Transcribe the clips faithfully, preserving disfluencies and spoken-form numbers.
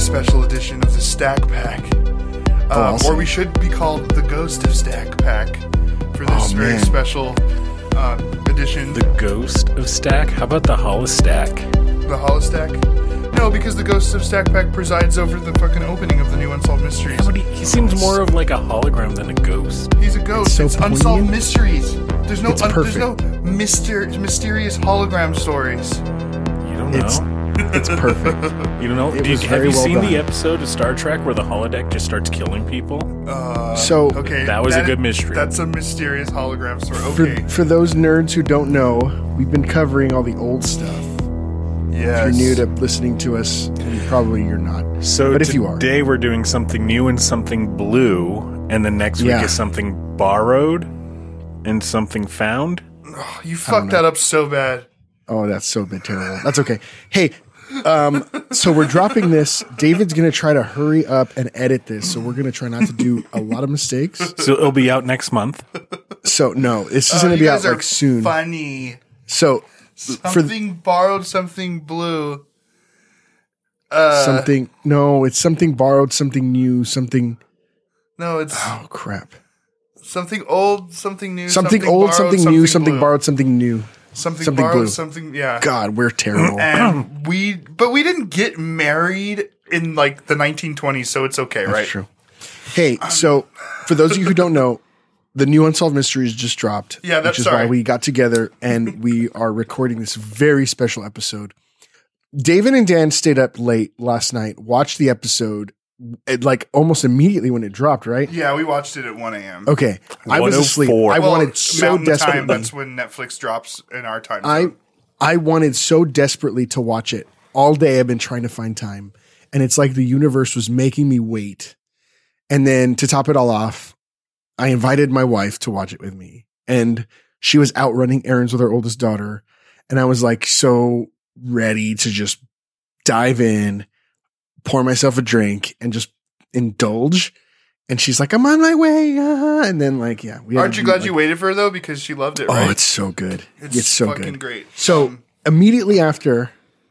special edition of the Stack Pack. Um, Oh, awesome. Or we should be called the Ghost of Stack Pack for this Oh, very man. special uh, edition. The Ghost of Stack? How about the Holostack? The Holostack? No, because the Ghost of Stack Pack presides over the fucking opening of the new Unsolved Mysteries. Yeah, but he, he seems more of like a hologram than a ghost. He's a ghost. so It's, Unsolved poignant. Mysteries. There's no It's un- there's perfect. no myster- mysterious hologram stories. You don't It's know. it's perfect. You don't know. it Do you, was have very you well seen done. the episode of Star Trek where the holodeck just starts killing people? Uh, So okay, That was a good mystery. That's a mysterious hologram story. for Okay. for those nerds who don't know, we've been covering all the old stuff. Yes. If you're new to listening to us, and probably you're not. So But if you are. today we're doing something new and something blue, and the next week Yeah. is something borrowed and something found. You fucked that up so bad. Oh, that's so bit terrible. That's okay. Hey, um, so we're dropping this. David's going to try to hurry up and edit this, so we're going to try not to do a lot of mistakes. So it'll be out next month. So no, this is Oh, going to you be out guys are like soon. Funny. So for Something borrowed, something blue. Uh, something, no, it's something borrowed, something new, something. No, it's Oh crap! something old, something new. Something, old, borrowed, something new, something blue. borrowed, something new. Something, something borrowed, blue. something. Yeah. God, we're terrible. And we, but we didn't get married in like the nineteen twenties, so it's okay, That's right? true. Hey, so for those of you who don't know, the new Unsolved Mysteries just dropped. Yeah, that's which is sorry. why we got together and we are recording this very special episode. David and Dan stayed up late last night, watched the episode, it, like almost immediately when it dropped. Right? Yeah, we watched it at one a.m. Okay, I was asleep. I one oh four. Well, wanted so Mountain desperately. Time, that's when Netflix drops in our time I zone. I wanted so desperately to watch it. All day I've been trying to find time. And it's like the universe was making me wait. And then to top it all off, I invited my wife to watch it with me. And she was out running errands with her oldest daughter. And I was like so ready to just dive in, pour myself a drink, and just indulge. And she's like, I'm on my way. Uh, and then like, yeah. We had Aren't to you do, glad like- you waited for her though? Because she loved it, right? Oh, it's so good. It's, so fucking good. great. So Um, immediately after,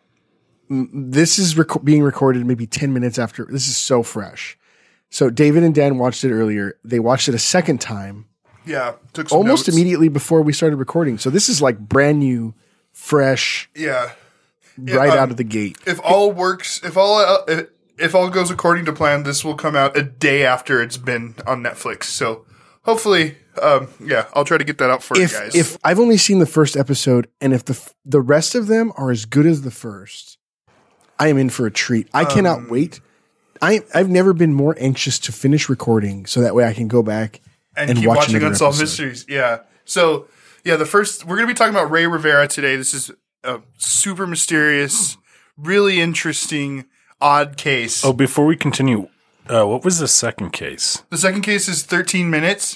m- this is rec- being recorded maybe ten minutes after. This is so fresh. So David and Dan watched it earlier. They watched it a second time, yeah, took some almost notes. immediately before we started recording. So this is like brand new, fresh, Yeah. Yeah, right um, out of the gate. If all works, if all uh, if, if all goes according to plan, this will come out a day after it's been on Netflix. So hopefully, um, yeah, I'll try to get that out for If you guys. if I've only seen the first episode, and if the f- the rest of them are as good as the first, I am in for a treat. I Um, cannot wait. I I've never been more anxious to finish recording so that way I can go back and, and keep watch watching another Unsolved episode. Mysteries. Yeah. So yeah, the first we're gonna be talking about Ray Rivera today. This is a super mysterious, really interesting, odd case. Oh, before we continue, uh, what was the second case? The second case is thirteen minutes.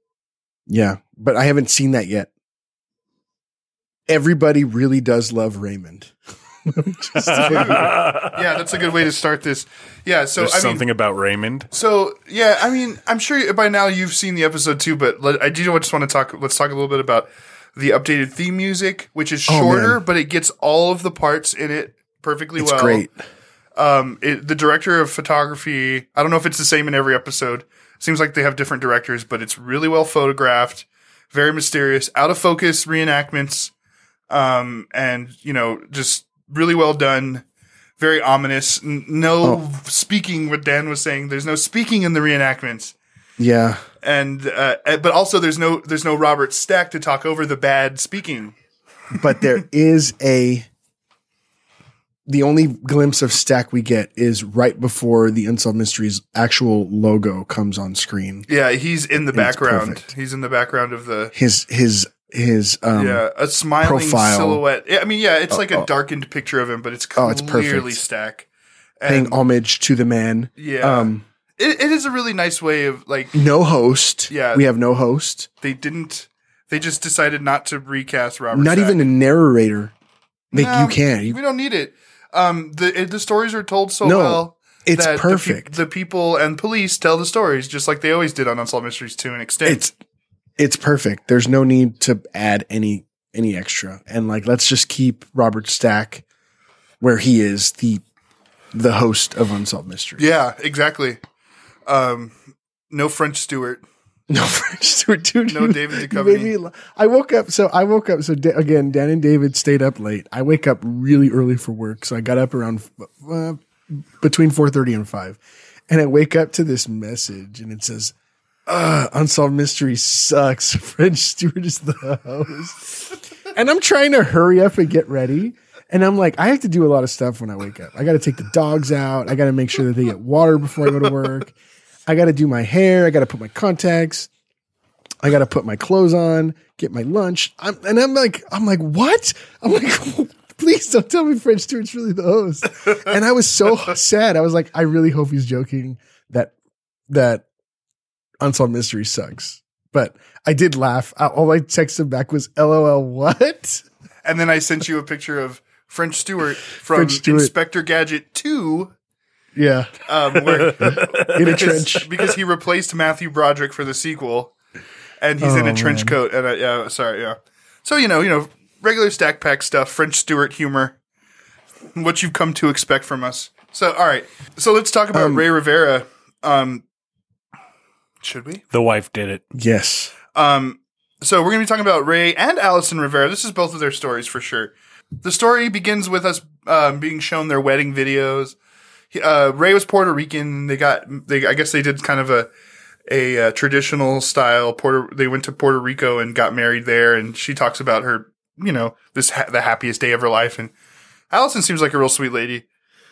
Yeah, but I haven't seen that yet. Everybody really does love Raymond. Just- Yeah, that's a good way to start this. Yeah. So There's I mean, something about Raymond. So yeah, I mean, I'm sure by now you've seen the episode too, but let, I do just want to talk. Let's talk a little bit about the updated theme music, which is Oh, shorter, man. but it gets all of the parts in it perfectly it's well. great. Um, it, the director of photography, I don't know if it's the same in every episode. Seems like they have different directors, but it's really well photographed, very mysterious, out of focus reenactments, um, and you know, just really well done. Very ominous. N- No Oh. speaking. What Dan was saying. There's no speaking in the reenactments, Yeah. and uh, uh, but also there's no there's no Robert Stack to talk over the bad speaking. But there is a the only glimpse of Stack we get is right before the Unsolved Mysteries actual logo comes on screen. Yeah, he's in the And it's background. perfect. He's in the background of the His his his um yeah a smiling profile. silhouette. I mean, yeah, it's like a oh. darkened picture of him, but it's Oh, it's clearly perfect. Stack. paying And, homage to the man. yeah, Um it, it is a really nice way of like no host. Yeah. We have no host. they didn't. They just decided not to recast Robert. Not Stack. even a narrator. Like No, you can. You, we don't need it. Um, the the stories are told so No, well. it's that the pe- perfect. The, people and police tell the stories just like they always did on Unsolved Mysteries to an extent. it's it's perfect. There's no need to add any any extra. And like let's just keep Robert Stack where he is, the the host of Unsolved Mysteries. Yeah, exactly. Um, no French Stewart. No French Stewart, dude. No you- David you Duchovny. made me la- I woke up. So I woke up. So da- again, Dan and David stayed up late. I wake up really early for work. So I got up around uh, between four thirty and five. And I wake up to this message and it says, uh, Unsolved Mystery sucks. French Stewart is the host. And I'm trying to hurry up and get ready. And I'm like, I have to do a lot of stuff when I wake up. I got to take the dogs out. I got to make sure that they get water before I go to work. I got to do my hair. I got to put my contacts. I got to put my clothes on, get my lunch. I'm, and I'm like, I'm like, what? I'm like, please don't tell me French Stewart's really the host. And I was so sad. I was like, I really hope he's joking that, that Unsolved Mystery sucks. But I did laugh. I- All I texted back was LOL, what? And then I sent you a picture of French Stewart from French Stewart. Inspector Gadget two. Yeah. Um, where, In a because, trench. because he replaced Matthew Broderick for the sequel, and he's in Oh, a trench man. coat. And uh, yeah, sorry, yeah. So you know, you know, regular Stack Pack stuff, French Stewart humor, what you've come to expect from us. So all right, so let's talk about Um, Ray Rivera. Um, should we? The wife did it. Yes. Um, so we're going to be talking about Ray and Allison Rivera. This is both of their stories for sure. The story begins with us um, being shown their wedding videos. He- Uh, Ray was Puerto Rican. They got, they, I guess they did kind of a, a, uh traditional style Puerto, they went to Puerto Rico and got married there. And she talks about her, you know, this, ha- the happiest day of her life. And Allison seems like a real sweet lady.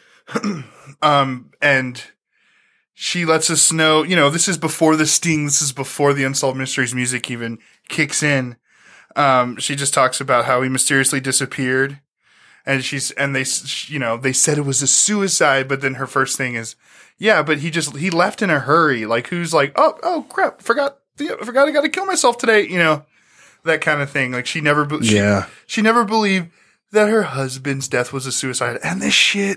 um, and she lets us know, you know, this is before the sting. This is before the Unsolved Mysteries music even kicks in. Um, she just talks about how he mysteriously disappeared, and she's, and they, you know, they said it was a suicide, but then her first thing is, yeah, but he just, he left in a hurry. Like, who's like, oh, oh crap, forgot, the, forgot I got to kill myself today. You know, that kind of thing. Like, she never, be- she, Yeah. she never believed that her husband's death was a suicide. And this shit,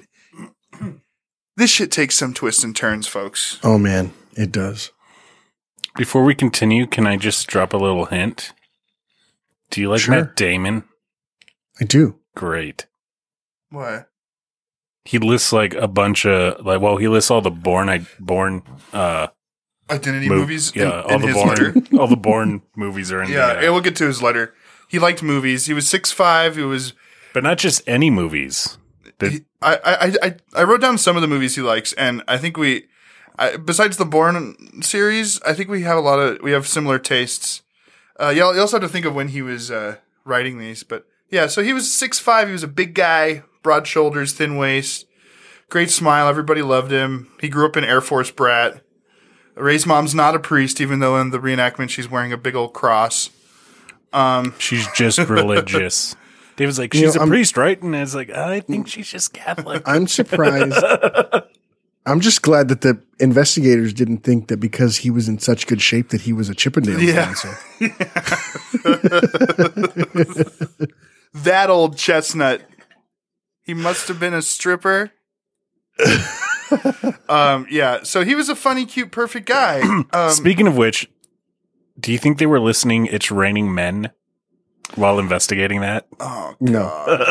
this shit takes some twists and turns, folks. Oh, man. It does. Before we continue, can I just drop a little hint? Do you like Sure. Matt Damon? I do. Great. What? He lists like a bunch of like. Well, he lists all the Bourne, I Bourne, uh, Identity mov- movies Yeah, in, all in the his Bourne, letter. all the Bourne movies are in Yeah, there. yeah, we'll get to his letter. He liked movies. He was six five. He was. But not just any movies. The- He, I, I, I, I wrote down some of the movies he likes, and I think we, I, besides the Bourne series, I think we have a lot of we have similar tastes. Uh, you al- you also have to think of when he was uh, writing these, but yeah. So he was six five. He was a big guy, broad shoulders, thin waist, great smile. Everybody loved him. He grew up an Air Force brat. Ray's mom's not a priest, even though in the reenactment she's wearing a big old cross. she's just religious. David's like, You she's know, a I'm- priest, right? And it's like, I think she's just Catholic. I'm surprised. I'm just glad that the investigators didn't think that because he was in such good shape that he was a Chippendale Yeah. dancer. That old chestnut. He must have been a stripper. um, yeah. So he was a funny, cute, perfect guy. Um, Speaking of which, do you think they were listening It's Raining Men while investigating that? oh, No.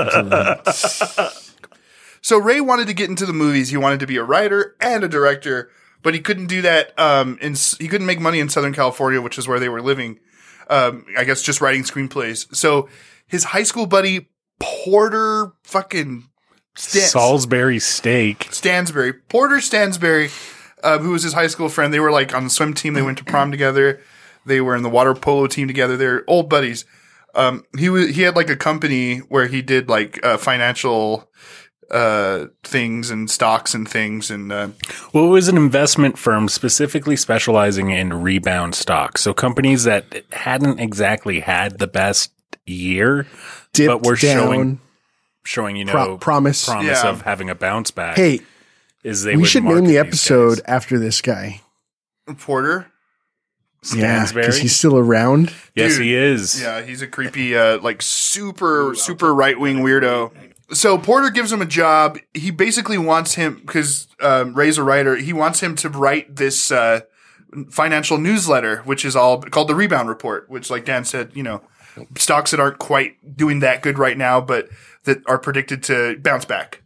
So Ray wanted to get into the movies. He wanted to be a writer and a director, but he couldn't do that. Um, in he couldn't make money in Southern California, which is where they were living. Um, I guess just writing screenplays. So his high school buddy Porter fucking Stan- Salisbury steak. Stansbury, Porter Stansbury, uh, who was his high school friend. They were like on the swim team. They went to prom together. They were in the water polo team together. They're old buddies. Um, he was, he had like a company where he did like, uh, financial, uh, things and stocks and things. And, uh, Well, it was an investment firm specifically specializing in rebound stocks. So companies that hadn't exactly had the best year, Dipped but were down. showing, showing, you know, Pro- promise. promise Yeah. of having a bounce back. Hey, is they we would should name market the these episode guys. after this guy. Porter. Yeah, Stansbury? because he's still around. Yes, Dude. he is. Yeah, he's a creepy, uh, like super, super right wing weirdo. So Porter gives him a job. He basically wants him, because um, Ray's a writer, he wants him to write this uh, financial newsletter, which is all called the Rebound Report, which, like Dan said, you know, stocks that aren't quite doing that good right now, but that are predicted to bounce back.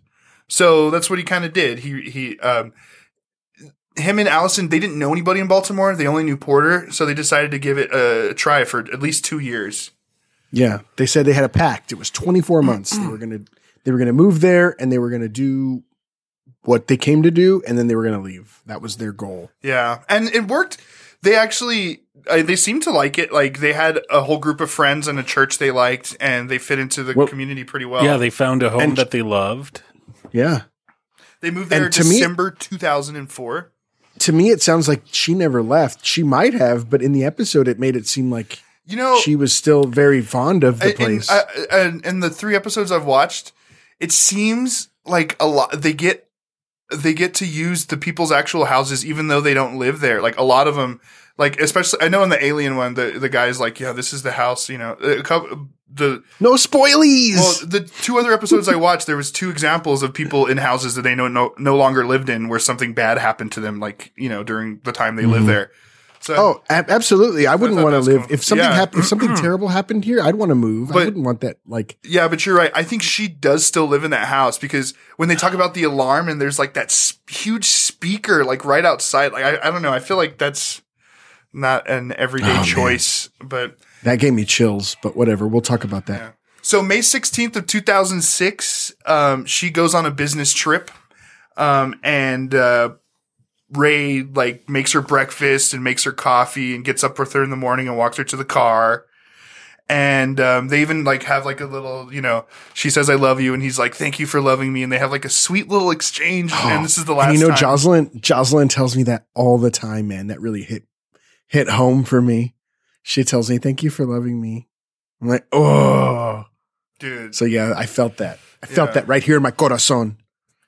So that's what he kind of did. He he um, him and Allison, they didn't know anybody in Baltimore. They only knew Porter, so they decided to give it a try for at least two years. Yeah, they said they had a pact. It was twenty-four months. They were gonna they were gonna move there, and they were gonna do what they came to do, and then they were gonna leave. That was their goal. Yeah, and it worked. They actually uh, they seemed to like it. Like they had a whole group of friends and a church they liked, and they fit into the Well, community pretty well. Yeah, they found a home And- that they loved. Yeah. They moved there in and to me- December two thousand four. To me, it sounds like she never left. She might have, but in the episode, it made it seem like You know, she was still very fond of the and, place. and, uh, and in the three episodes I've watched, it seems like a lot they get they get to use the people's actual houses even though they don't live there. Like a lot of them, like especially I know in the Alien one, the the guy's like, yeah, this is the house. You know, a couple, the no spoilies. well, the two other episodes I watched, there was two examples of people in houses that they no no, no longer lived in, where something bad happened to them, like you know during the time they lived there. So, oh, a- absolutely. I wouldn't thought want to that was live cool. if something Yeah. happened. If something terrible happened here, I'd want to move. I But- wouldn't want that. Like, yeah, but you're right. I think she does still live in that house because when they talk about the alarm and there's like that s- huge speaker like right outside, like I, I don't know. I feel like that's not an everyday Oh, man. choice, but that gave me chills. But whatever. We'll talk about that. yeah. So May sixteenth of two thousand six, um, she goes on a business trip, um, and, uh, Ray like makes her breakfast and makes her coffee and gets up with her in the morning and walks her to the car. And, um, they even like have like a little, you know, she says, I love you. And he's like, thank you for loving me. And they have like a sweet little exchange. And this is the last And you know, time. Jocelyn. Jocelyn tells me that all the time, man. That really hit hit home for me. She tells me, "Thank you for loving me." I'm like, oh, Dude. so yeah, I felt that. I felt Yeah. that right here in my corazon.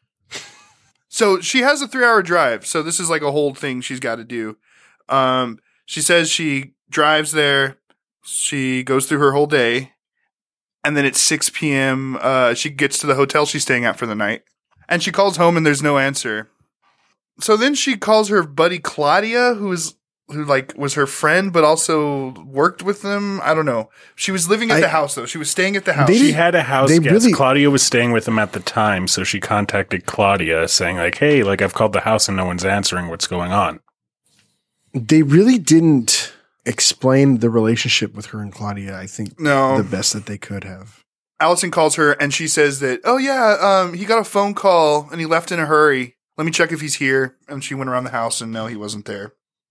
So she has a three hour drive. So this is like a whole thing she's got to do. Um, she says she drives there. She goes through her whole day. And then at six p.m., uh, she gets to the hotel she's staying at for the night. And she calls home and there's no answer. So then she calls her buddy Claudia, who is who like was her friend, but also worked with them. I don't know. She was living at I- the house though. She was staying at the house. They She didn't- had a house they guest. really- Claudia was staying with him at the time, so she contacted Claudia saying like, "Hey, like I've called the house and no one's answering. What's going on?" They really didn't explain the relationship with her and Claudia. I think No. the best that they could have. Allison calls her and she says that, oh yeah, um, he got a phone call and he left in a hurry. Let me check if he's here. And she went around the house and no, he wasn't there.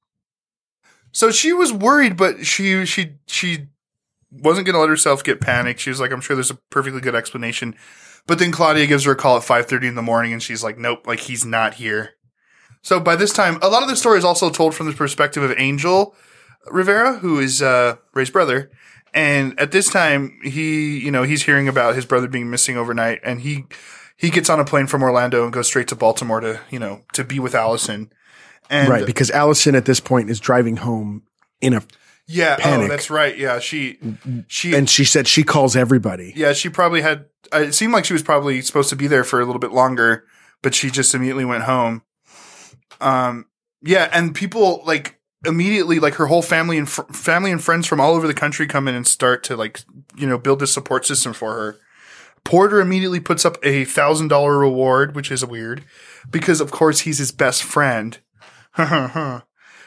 So she was worried, but she, she, she wasn't going to let herself get panicked. She was like, I'm sure there's a perfectly good explanation. But then Claudia gives her a call at five thirty in the morning and she's like, nope, like he's not here. So by this time, a lot of the story is also told from the perspective of Angel Rivera, who is, uh, Ray's brother. And at this time, he, you know, he's hearing about his brother being missing overnight, and he he gets on a plane from Orlando and goes straight to Baltimore to, you know, to be with Allison. And Right, because Allison at this point is driving home in a yeah, panic. oh, that's right. Yeah, she she and she said she calls everybody. yeah, she probably had. It seemed like she was probably supposed to be there for a little bit longer, but she just immediately went home. Um, yeah, and people like. Immediately, like her whole family and fr- family and friends from all over the country come in and start to like, you know, build this support system for her. Porter immediately puts up a thousand dollar reward, which is weird because of course he's his best friend. um,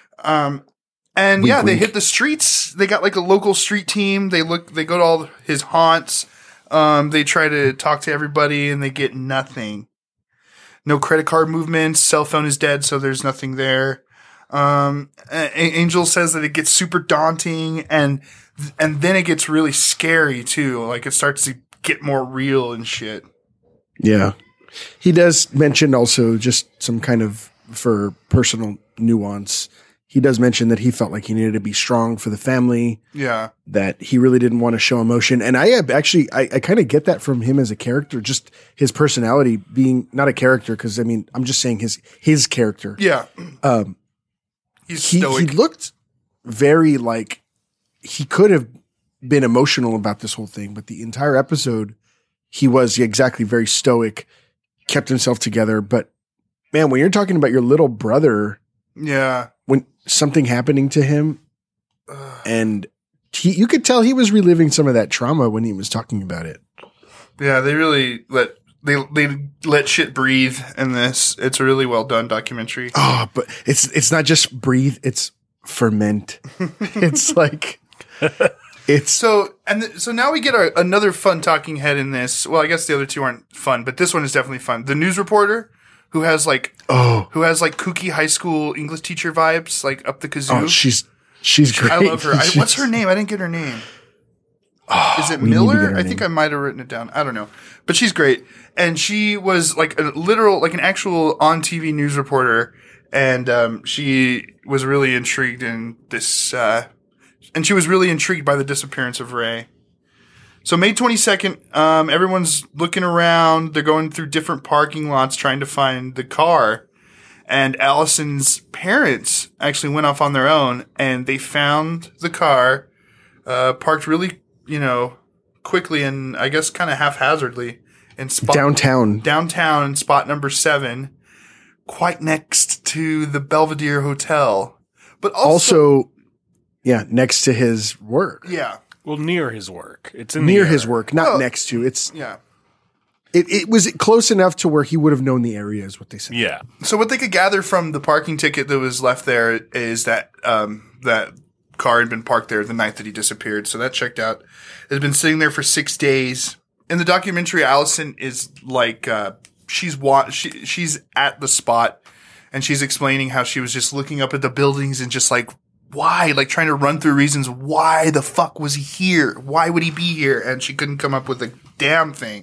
and Wink, yeah, they wink. hit the streets. They got like a local street team. They look, they go to all his haunts. Um, they try to talk to everybody and they get nothing. No credit card movements. Cell phone is dead. So there's nothing there. Um, A- Angel says that it gets super daunting and, and then it gets really scary too. Like it starts to get more real and shit. Yeah. He does mention also just some kind of, for personal nuance, he does mention that he felt like he needed to be strong for the family, Yeah. that he really didn't want to show emotion. And I have actually, I, I kind of get that from him as a character, just his personality being not a character. Cause I mean, I'm just saying his, his character. Yeah. Um, He's he, stoic. he looked very like he could have been emotional about this whole thing, but the entire episode, he was exactly very stoic, kept himself together. But man, when you're talking about your little brother, yeah. when something happening to him, and he, you could tell he was reliving some of that trauma when he was talking about it. Yeah. They really let they they let shit breathe in this. It's a really well done documentary. Oh, but it's it's not just breathe, it's ferment. It's like it's So and th- so now we get our, another fun talking head in this. Well, I guess the other two aren't fun, but this one is definitely fun. The news reporter who has like oh who has like kooky high school English teacher vibes, like up the kazoo. oh she's she's great. I love her. I, She's- what's her name? I didn't get her name. Is it we need to get Miller? her I think name. I might have written it down. I don't know. But she's great. And she was like a literal, like an actual on T V news reporter. And um, she was really intrigued in this, uh, and she was really intrigued by the disappearance of Ray. So May twenty-second, um, everyone's looking around. They're going through different parking lots trying to find the car. And Allison's parents actually went off on their own and they found the car, uh, parked really, you know, quickly and I guess kind of haphazardly in spot downtown. downtown in spot number seven, quite next to the Belvedere Hotel. But also, Also, yeah, next to his work. yeah, Well, near his work. It's in Near the his area. work, not Oh. next to. It's yeah. it, it was close enough to where he would have known the area is what they said. Yeah. So what they could gather from the parking ticket that was left there is that um, that car had been parked there the night that he disappeared. So that checked out. It had been sitting there for six days. In the documentary, Allison is like uh, she's wa- she, she's at the spot and she's explaining how she was just looking up at the buildings and just like why, like trying to run through reasons why the fuck was he here? Why would he be here? And she couldn't come up with a damn thing.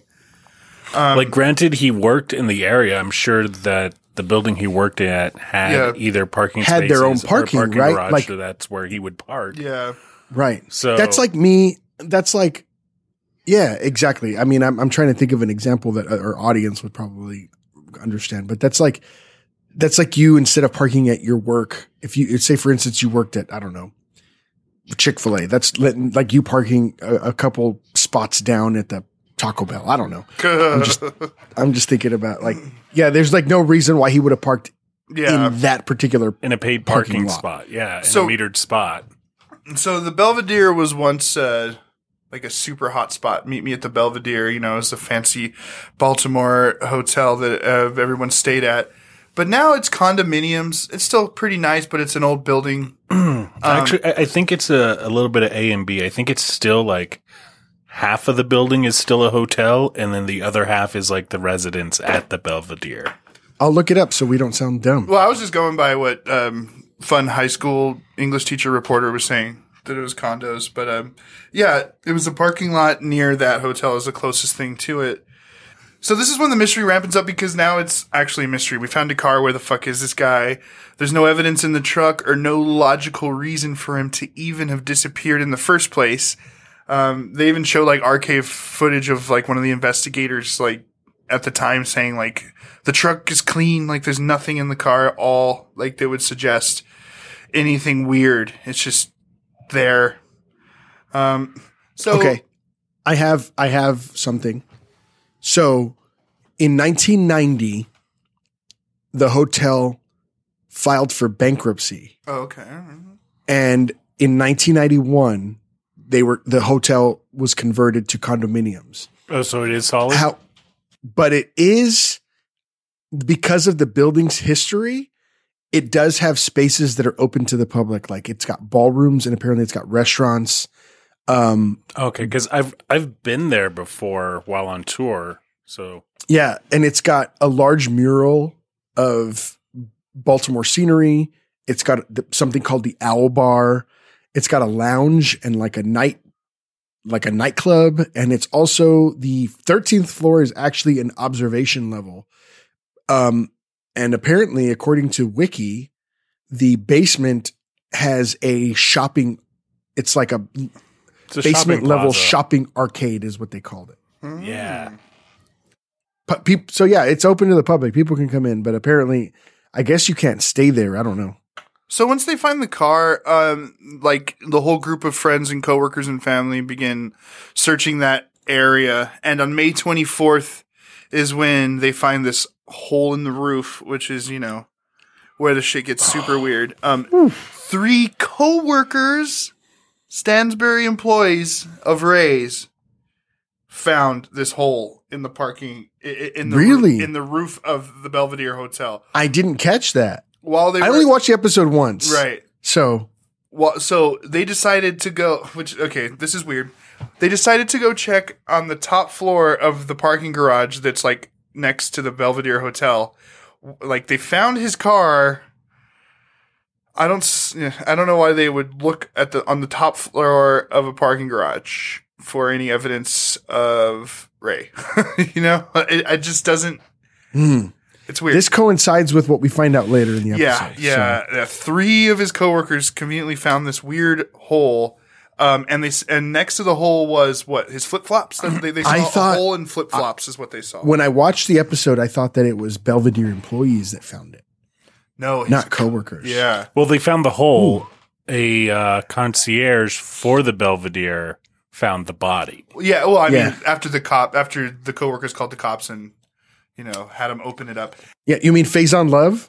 Um, like, granted, he worked in the area. I'm sure that the building he worked at had Yeah. either parking Had spaces their own or a parking, parking right? garage, Like- so that's where he would park. Yeah. Right. So That's like me. That's like, yeah, exactly. I mean, I'm I'm trying to think of an example that our audience would probably understand, but that's like, that's like you instead of parking at your work. If you say, for instance, you worked at I don't know, Chick-fil-A. That's letting, like you parking a, a couple spots down at the Taco Bell. I don't know. I'm just I'm just thinking about like, yeah, there's like no reason why he would have parked yeah. in that particular. in a paid parking parking, lot. spot. Yeah. In So- a metered spot. So the Belvedere was once uh, like a super hot spot. Meet me at the Belvedere. You know, it's a fancy Baltimore hotel that uh, everyone stayed at. But now it's condominiums. It's still pretty nice, but it's an old building. Um, Actually, I, I think it's a, a little bit of A and B. I think it's still like half of the building is still a hotel, and then the other half is like the residence at the Belvedere. I'll look it up so we don't sound dumb. Well, I was just going by what um, fun high school English teacher reporter was saying, that it was condos. But um, yeah, it was a parking lot near that hotel is the closest thing to it. So this is when the mystery rampens up because now it's actually a mystery. We found a car. Where the fuck is this guy? There's no evidence in the truck or no logical reason for him to even have disappeared in the first place. Um, they even show like archive footage of like one of the investigators like at the time saying like the truck is clean. Like there's nothing in the car at all. Like they would suggest anything weird. It's just there. Um, so Okay. I have I have something. So in nineteen ninety, the hotel filed for bankruptcy. Oh, okay. And in nineteen ninety-one, they were the hotel was converted to condominiums. Oh, so it is solid? How but it is because of the building's history, it does have spaces that are open to the public. Like it's got ballrooms and apparently it's got restaurants. Um Okay, because I've I've been there before while on tour. So Yeah, and it's got a large mural of Baltimore scenery. It's got th- something called the Owl Bar. It's got a lounge and like a night, like a nightclub, and it's also the thirteenth floor is actually an observation level. Um, and apparently, according to Wiki, the basement has a shopping. It's like a it's a basement shopping level plaza. shopping arcade, is what they called it. Yeah. Pu- peop- so yeah, it's open to the public. People can come in, but apparently, I guess you can't stay there. I don't know. So once they find the car, um, like the whole group of friends and coworkers and family begin searching that area. And on May twenty-fourth is when they find this hole in the roof, which is, you know, where the shit gets super weird. Um, three coworkers, Stansbury employees of Ray's, found this hole in the parking i- i- in the Really? roo- in the roof of the Belvedere Hotel I didn't catch that. while they I were only watched the episode once. right. So Well, so they decided to go. Which okay, this is weird. They decided to go check on the top floor of the parking garage that's like next to the Belvedere Hotel. Like they found his car. I don't. s- yeah, I don't know why they would look at the on the top floor of a parking garage for any evidence of Ray. You know, it, it just doesn't. hmm. It's weird. this coincides with what we find out later in the yeah, episode. yeah. Uh, three of his coworkers conveniently found this weird hole. Um, and they s- and next to the hole was what his flip flops. They, they saw I thought- a hole in flip flops is what they saw. So when I watched the episode, I thought that it was Belvedere employees that found it, no, his- not coworkers. Yeah, Well, they found the hole. A uh, concierge for the Belvedere found the body. yeah. Well, I Yeah. mean, after the cop, after the coworkers called the cops and you know had him open it up. Yeah, you mean Faison Love?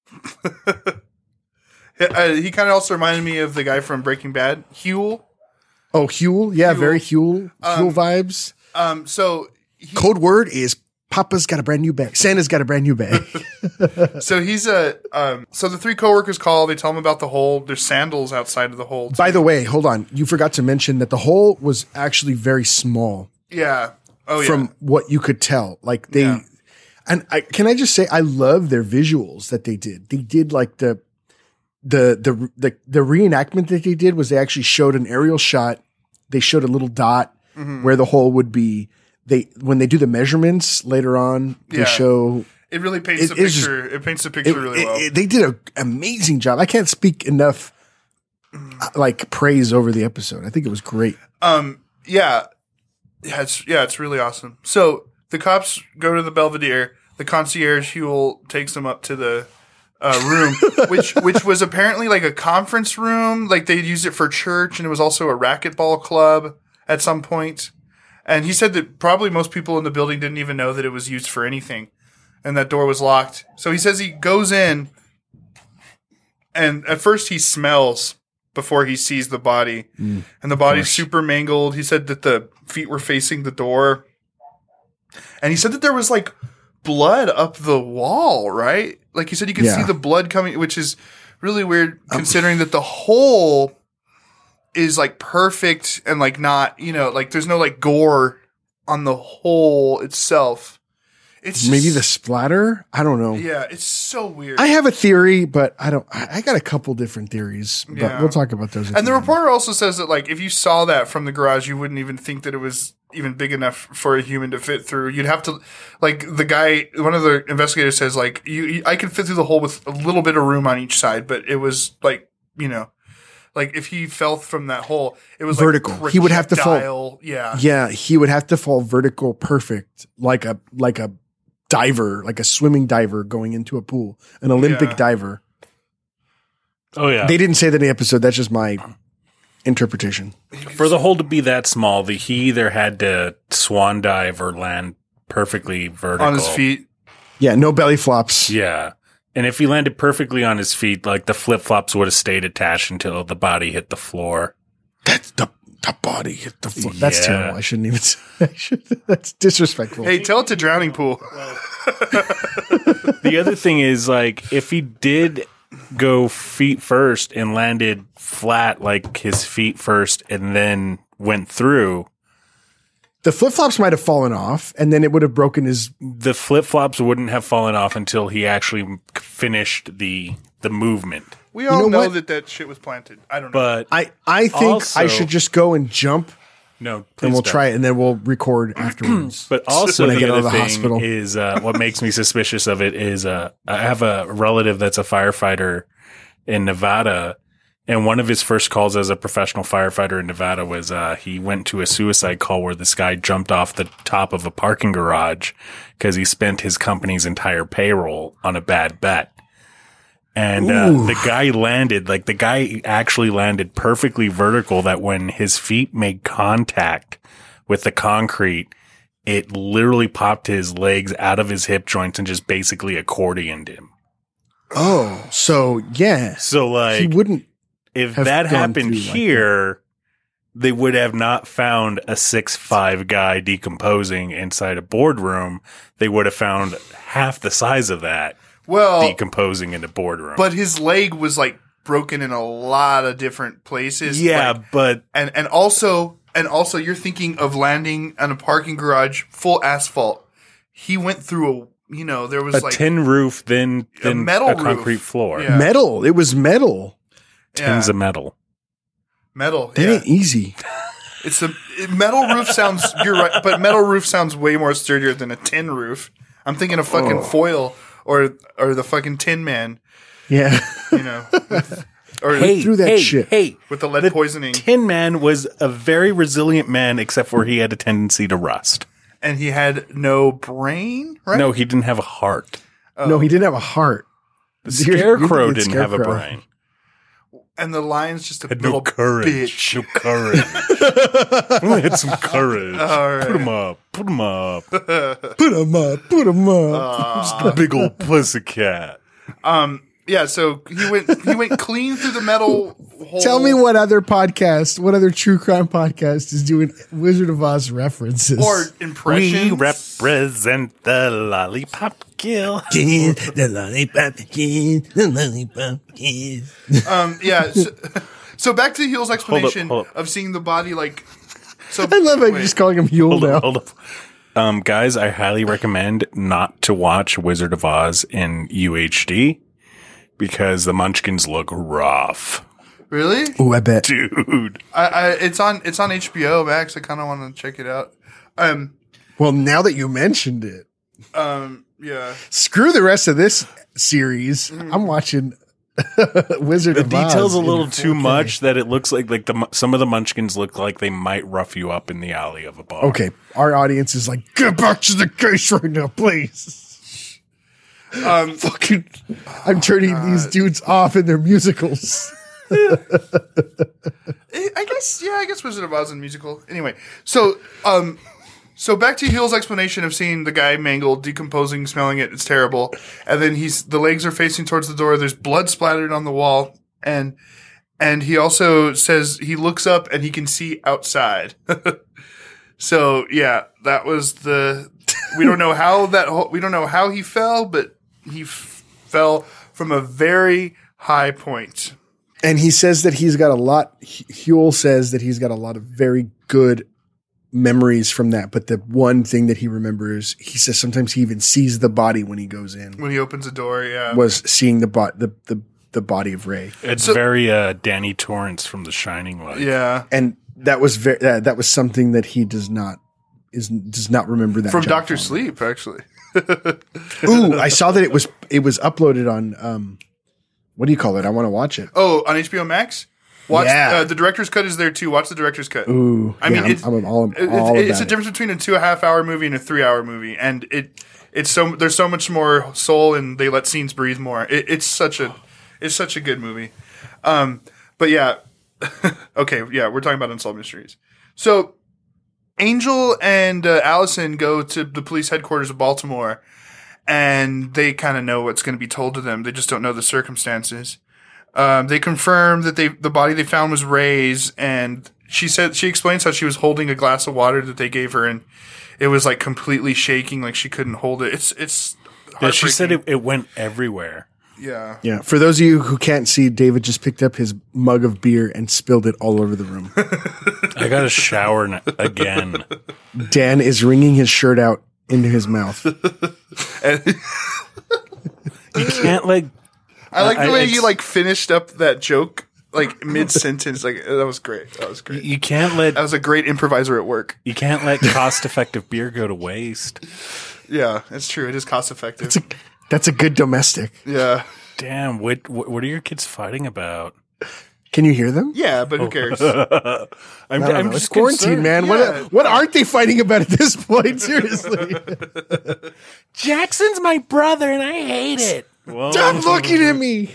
Uh, he kind of also reminded me of the guy from Breaking Bad, Huel. Oh, Huel. Yeah, Huel. very Huel. Huel Um, vibes. Um, so he, Code word is Papa's got a brand new bag. Santa's got a brand new bag. so he's a um. So the three coworkers call. They tell him about the hole. There's sandals outside of the hole. By the way, hold on. You forgot to mention that the hole was actually very small yeah. Oh yeah. from what you could tell. Like they, Yeah. and I, can I just say, I love their visuals that they did. They did like the, the, the, the, the reenactment that they did was they actually showed an aerial shot. They showed a little dot Mm-hmm. where the hole would be. They, when they do the measurements later on, they Yeah. show It really paints It- the it's just- picture. it paints the picture it- really it- well. it- they did an amazing job. I can't speak enough uh, like praise over the episode. I think it was great. Um, yeah, yeah, it's yeah, it's really awesome. So the cops go to the Belvedere. The concierge Huel takes them up to the uh, room, which which was apparently like a conference room. Like they used it for church, and it was also a racquetball club at some point. And he said that probably most people in the building didn't even know that it was used for anything, and that door was locked. So he says he goes in, and at first he smells before he sees the body, and the body's super mangled. He said that the feet were facing the door, and he said that there was like blood up the wall, right? Like he said, you could Yeah. see the blood coming, which is really weird considering that the hole is like perfect and like not, you know, like there's no like gore on the hole itself. It's just, Maybe the splatter. I don't know. yeah, it's so weird. I have a theory, but I don't. I I got a couple different theories, but Yeah. we'll talk about those. at And the end. reporter also says that, like, if you saw that from the garage, you wouldn't even think that it was even big enough for a human to fit through. You'd have to, like, the guy, one of the investigators says, like, you, you I could fit through the hole with a little bit of room on each side, but it was like, you know, like if he fell from that hole, it was Vertical. Like He would have to fall- projectile- Yeah, Yeah, he would have to fall vertical, perfect, like a like a diver, like a swimming diver going into a pool, an Olympic Yeah. diver. Oh yeah. They didn't say that in the episode. That's just my interpretation. For the hole to be that small, the, he either had to swan dive or land perfectly vertical on his feet. Yeah, no belly flops. Yeah. And if he landed perfectly on his feet, like the flip flops would have stayed attached until the body hit the floor. That's the the body hit the floor. That's Yeah. terrible. I shouldn't even. Say, I should, that's disrespectful. Hey, tell it to Drowning Pool. The other thing is, like, if he did go feet first and landed flat, like his feet first, and then went through, The flip flops might have fallen off, and then it would have broken his. the flip flops wouldn't have fallen off until he actually finished the the movement. We all know know, what? that that shit was planted. I don't know. But I I think Also- I should just go and jump, no, and please we'll don't. try it, and then we'll record afterwards. But also, When I the get out other of the thing hospital. is uh, what makes me suspicious of it is uh, I have a relative that's a firefighter in Nevada, and one of his first calls as a professional firefighter in Nevada was uh, he went to a suicide call where this guy jumped off the top of a parking garage because he spent his company's entire payroll on a bad bet. And uh, Ooh. the guy landed, like the guy actually landed perfectly vertical that when his feet made contact with the concrete, it literally popped his legs out of his hip joints and just basically accordioned him. Oh, so yeah, So like, he wouldn't. if have that gone happened through like here, they would have not found a six five guy decomposing inside a boardroom. They would have found half the size of that Well, decomposing in a boardroom. but his leg was like broken in a lot of different places. yeah, like, but and and also and also you're thinking of landing on a parking garage full asphalt. He went through a you know there was a like tin roof, then then metal a roof. concrete floor, Yeah. Metal. It was metal. tins yeah, of metal. metal. That Yeah. ain't easy. It's a it- metal roof sounds. You're right, but metal roof sounds way more sturdier than a tin roof. I'm thinking of fucking Oh. foil or or the fucking Tin Man. Yeah. You know, or Hey, through that hey, shit. hey! with the lead the poisoning, Tin Man was a very resilient man, except for he had a tendency to rust. and he had no brain. Right? No, he didn't have a heart. No, he didn't have a heart. The You're- you're Scarecrow thinking didn't have a Scarecrow. brain. And the lion's just a Had little no courage. bitch. No courage. Only had some courage. All right. Put him up. Put him up. Put him up. Put him up. Just a big old pussycat. Um. Yeah. So he went. He went clean through the metal hole. Tell me what other podcast, what other true crime podcast is doing Wizard of Oz references? or impressions. We represent the lollipop kill. the lollipop kid, the lollipop kid. Um. Yeah. So, so back to Heel's explanation hold up. of seeing the body like. So I love how you're wait. just calling him Yule Hold now. up, hold up. Um, guys, I highly recommend not to watch Wizard of Oz in U H D because the Munchkins look rough. Really? Oh, I bet. Dude. I, I. It's on. It's on H B O Max. I kind of want to check it out. Um. Well, now that you mentioned it, Um. Yeah. screw the rest of this series. I'm watching Wizard The of Oz. detail's a in little too four K. much that it looks like like the mu- some of the Munchkins look like they might rough you up in the alley of a bar. Okay, our audience is like, get back to the case right now, please. Um. Fucking, I'm turning these dudes off in their musicals. I guess, yeah, I guess Wizard of Oz and musical. Anyway, so, um, so back to Heel's explanation of seeing the guy mangled, decomposing, smelling it. It's terrible. And then he's, the legs are facing towards the door. There's blood splattered on the wall. And, and he also says he looks up and he can see outside. So yeah, that was the, we don't know how that, whole, we don't know how he fell, but he f- fell from a very high point. And he says that he's got a lot, Huel says that he's got a lot of very good memories from that. But the one thing that he remembers, he says sometimes he even sees the body when he goes in, When he opens the door, yeah. was seeing the, bo- the, the, the body of Ray. It's So- very uh, Danny Torrance from The Shining. Like. Yeah. And that was very, that, that was something that he does not, is, does not remember that From John Doctor Fowler. Sleep, actually. Ooh, I saw that it was, it was uploaded on, um, what do you call it? I want to watch it. Oh, on H B O Max? Watch Yeah. uh, the director's cut is there too. Watch the director's cut. Ooh, I yeah, mean, I'm, it's, I'm all, it- all it's, it's about a it. difference between a two and a half hour movie and a three hour movie, and it it's so there's so much more soul, and they let scenes breathe more. It, it's such a it's such a good movie. Um, but yeah, okay, yeah, we're talking about Unsolved Mysteries. So Angel and uh, Allison go to the police headquarters of Baltimore, and they kind of know what's going to be told to them. They just don't know the circumstances. Um, they confirm that they the body they found was Ray's, and she said she explains how she was holding a glass of water that they gave her, and it was like completely shaking, like she couldn't hold it. It's it's. Yeah, she said it, heartbreaking. it went everywhere. Yeah. Yeah. For those of you who can't see, David just picked up his mug of beer and spilled it all over the room. I got to shower n- again. Dan is wringing his shirt out into his mouth. And You can't like. I like the I- way it's- you like finished up that joke like mid sentence. Like that was great. That was great. You can't let That was a great improviser at work. you can't let cost-effective beer go to waste. Yeah, it's true. It is cost effective. That's a, that's a good domestic. Yeah. Damn, what what what are your kids fighting about? Can you hear them? Yeah, but who cares? I'm, I don't I'm know. just It's quarantine, concerned. man. Yeah. What what aren't they fighting about at this point? Seriously. Jackson's my brother, and I hate it. Well, Stop looking at me.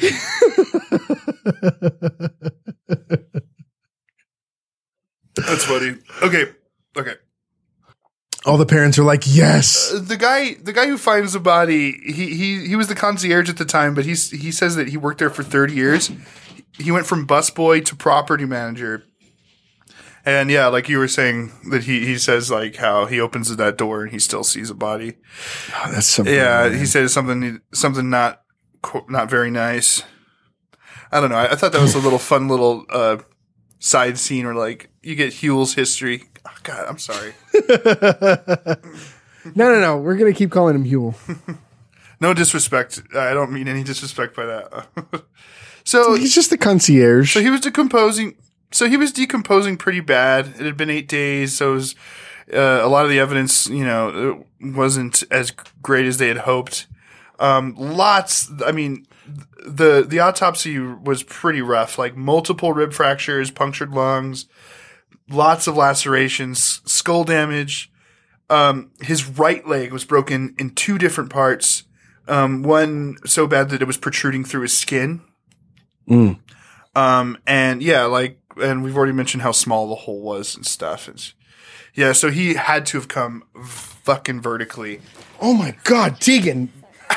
That's funny. Okay. Okay. All the parents are like, yes. The guy, the guy who finds the body, he he he was the concierge at the time, but he's he says that he worked there for thirty years. He went from busboy to property manager, And yeah, like you were saying that he, he says like how he opens that door and he still sees a body. Oh, that's something. Yeah. Man. He said something, something not, not very nice. I don't know. I, I thought that was a little fun little, uh, side scene where like you get Huel's history. Oh, God, I'm sorry. no, no, no. We're going to keep calling him Huel. No disrespect. I don't mean any disrespect by that. So he's just the concierge. So he was decomposing. So he was decomposing pretty bad. It had been eight days. So it was, uh, a lot of the evidence, you know, it wasn't as great as they had hoped. Um, lots. I mean, the the autopsy was pretty rough. Like multiple rib fractures, punctured lungs, lots of lacerations, skull damage. Um, his right leg was broken in two different parts. Um, one so bad that it was protruding through his skin. Mm. Um, and yeah, like, and we've already mentioned how small the hole was and stuff. It's, yeah, so he had to have come fucking vertically. Oh my God, Tegan.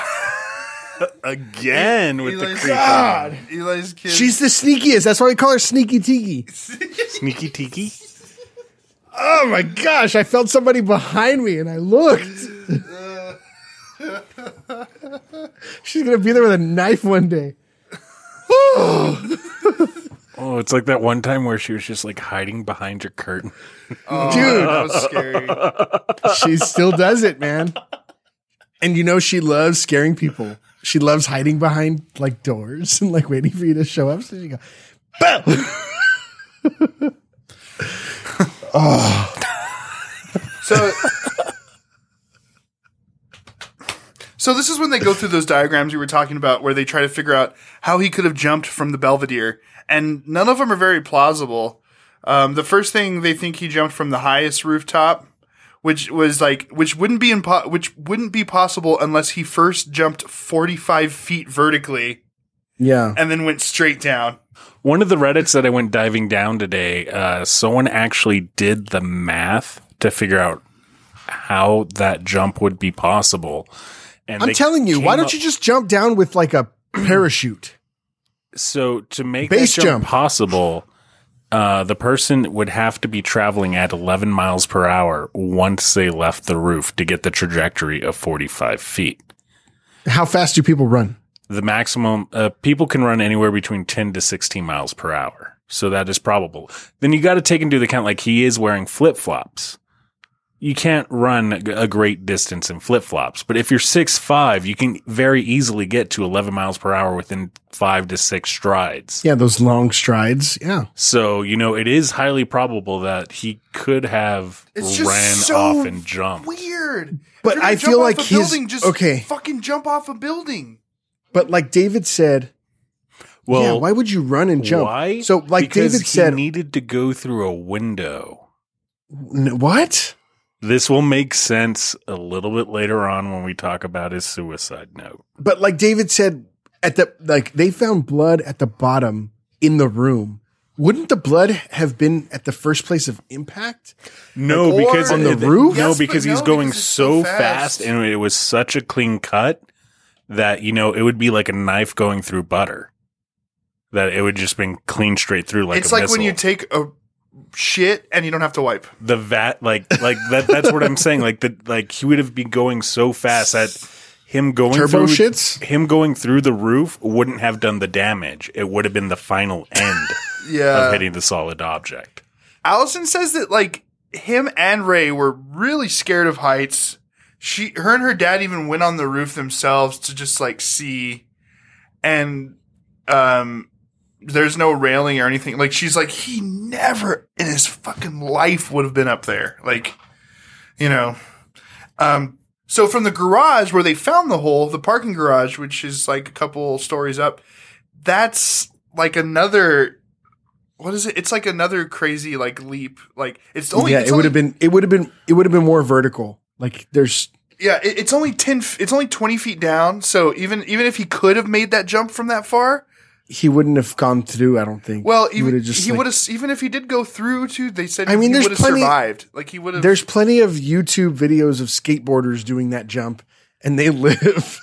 Again with Eli's, the creepy. God. Eli's kid. She's the sneakiest. That's why we call her Sneaky Tiki. Sneaky Tiki? Oh my gosh, I felt somebody behind me and I looked. She's going to be there with a knife one day. Oh, it's like that one time where she was just like hiding behind your curtain. Oh, Dude. that was scary. She still does it, man. And you know she loves scaring people. She loves hiding behind like doors and like waiting for you to show up. So she go, boom. Oh. So, so this is when they go through those diagrams you were talking about where they try to figure out how he could have jumped from the Belvedere. And none of them are very plausible. Um, the first thing they think he jumped from the highest rooftop, which was like, which wouldn't be impo- which wouldn't be possible unless he first jumped forty-five feet vertically. Yeah. And then went straight down. One of the Reddits that I went diving down today, uh, someone actually did the math to figure out how that jump would be possible. And I'm they telling you, came why don't up- you just jump down with like a parachute? So to make Base that jump, jump. possible, uh, the person would have to be traveling at eleven miles per hour once they left the roof to get the trajectory of forty-five feet. How fast do people run? The maximum, uh, people can run anywhere between ten to sixteen miles per hour. So that is probable. Then you got to take into account, like he is wearing flip flops. You can't run a great distance in flip flops, but if you're six five, you can very easily get to eleven miles per hour within five to six strides. Yeah, those long strides. Yeah. So, you know, it is highly probable that he could have It's just ran so off and jumped. Weird. But If you're gonna I jump feel off like a his- building, just okay. fucking jump off a building. But like David said, Well, yeah, why would you run and jump? why? So like because David he said, needed to go through a window. N- what? This will make sense a little bit later on when we talk about his suicide note. But like David said, at the like they found blood at the bottom in the room. Wouldn't the blood have been at the first place of impact? No, Like, or- because On the it- roof? No, Yes, but because he's no, going because it's so so fast. fast. and it was such a clean cut that, you know, it would be like a knife going through butter. That it would just been clean straight through like It's a like missile. when you take a shit and you don't have to wipe. the vat like like that that's what I'm saying, like the like he would have been going so fast that him going Turbo through shits? him going through the roof wouldn't have done the damage. It would have been the final end Yeah. of hitting the solid object. Allison says that like him and Ray were really scared of heights. She, her and her dad even went on the roof themselves to just like see, and um, there's no railing or anything. Like she's like, he never in his fucking life would have been up there. Like, you know, um. So from the garage where they found the hole, the parking garage, which is like a couple stories up, that's like another. What is it? It's like another crazy like leap. Like it's only yeah, it's it would only- have been. It would have been. It would have been more vertical. Like there's. Yeah, it, it's only ten. f- It's only twenty feet down. So even even if he could have made that jump from that far, He wouldn't have gone through. I don't think. well, he even would have just. he like- would have even if he did go through to. They said I mean, he there's would have plenty- survived. Like he would have. There's plenty of YouTube videos of skateboarders doing that jump, and they live.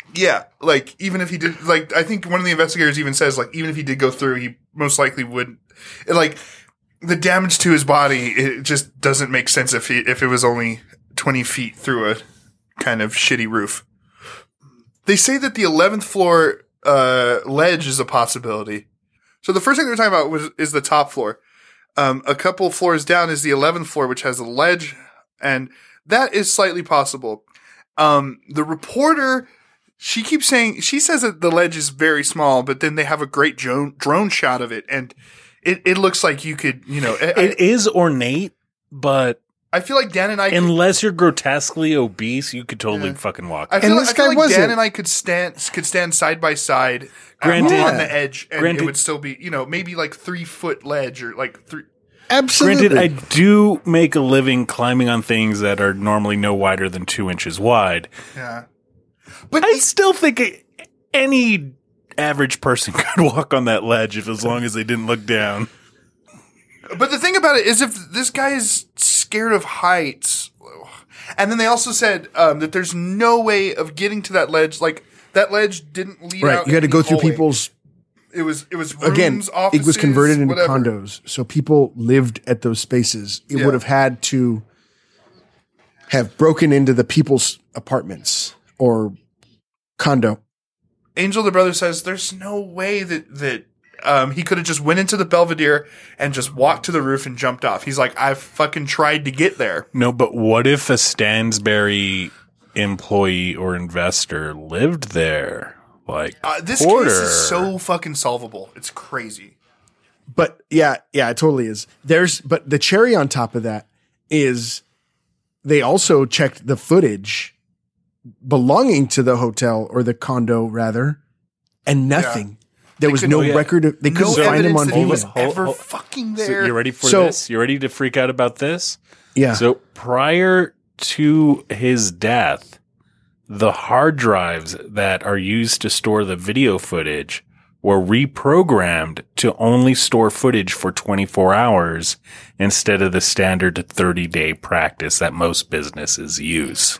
Yeah, like even if he did, like I think one of the investigators even says, like even if he did go through, he most likely would it, like the damage to his body, it just doesn't make sense if he if it was only twenty feet through a kind of shitty roof. They say that the eleventh floor uh, ledge is a possibility. So the first thing they're talking about was is the top floor. Um, a couple floors down is the eleventh floor, which has a ledge, and that is slightly possible. Um, the reporter, she keeps saying, she says that the ledge is very small, but then they have a great drone, drone shot of it, and it, it looks like you could, you know. I, It is ornate, but I feel like Dan and I could, unless you're grotesquely obese, you could totally Yeah. fucking walk. I feel, And like, this I feel guy like wasn't. Dan and I could stand could stand side by side Granted- on the edge, and Granted- it would still be, you know, maybe like three foot ledge or like three. Absolutely. Granted, I do make a living climbing on things that are normally no wider than two inches wide. Yeah, but I still think a- any average person could walk on that ledge if as long as they didn't look down. But the thing about it is, if this guy is scared of heights, and then they also said um, that there's no way of getting to that ledge. Like that ledge didn't lead right. out. You had to any go through hallway. people's. It was it was rooms, Again, offices, it was converted into whatever. condos, so people lived at those spaces. It Yeah. would have had to have broken into the people's apartments or condo. Angel, the brother, says there's no way that that um, he could have just went into the Belvedere and just walked to the roof and jumped off. He's like, I fucking tried to get there. No, but what if a Stansberry employee or investor lived there? Like Uh, this Porter. case is so fucking solvable. It's crazy. But yeah, yeah, it totally is. There's, but the cherry on top of that is they also checked the footage belonging to the hotel or the condo rather, and nothing. There was could- no oh, yeah. record of, they No couldn't find him evidence on that he video. was Hold- ever hold- fucking So there. you ready for So- this? You ready to freak out about this? Yeah. So prior to his death, the hard drives that are used to store the video footage were reprogrammed to only store footage for twenty-four hours instead of the standard thirty-day practice that most businesses use.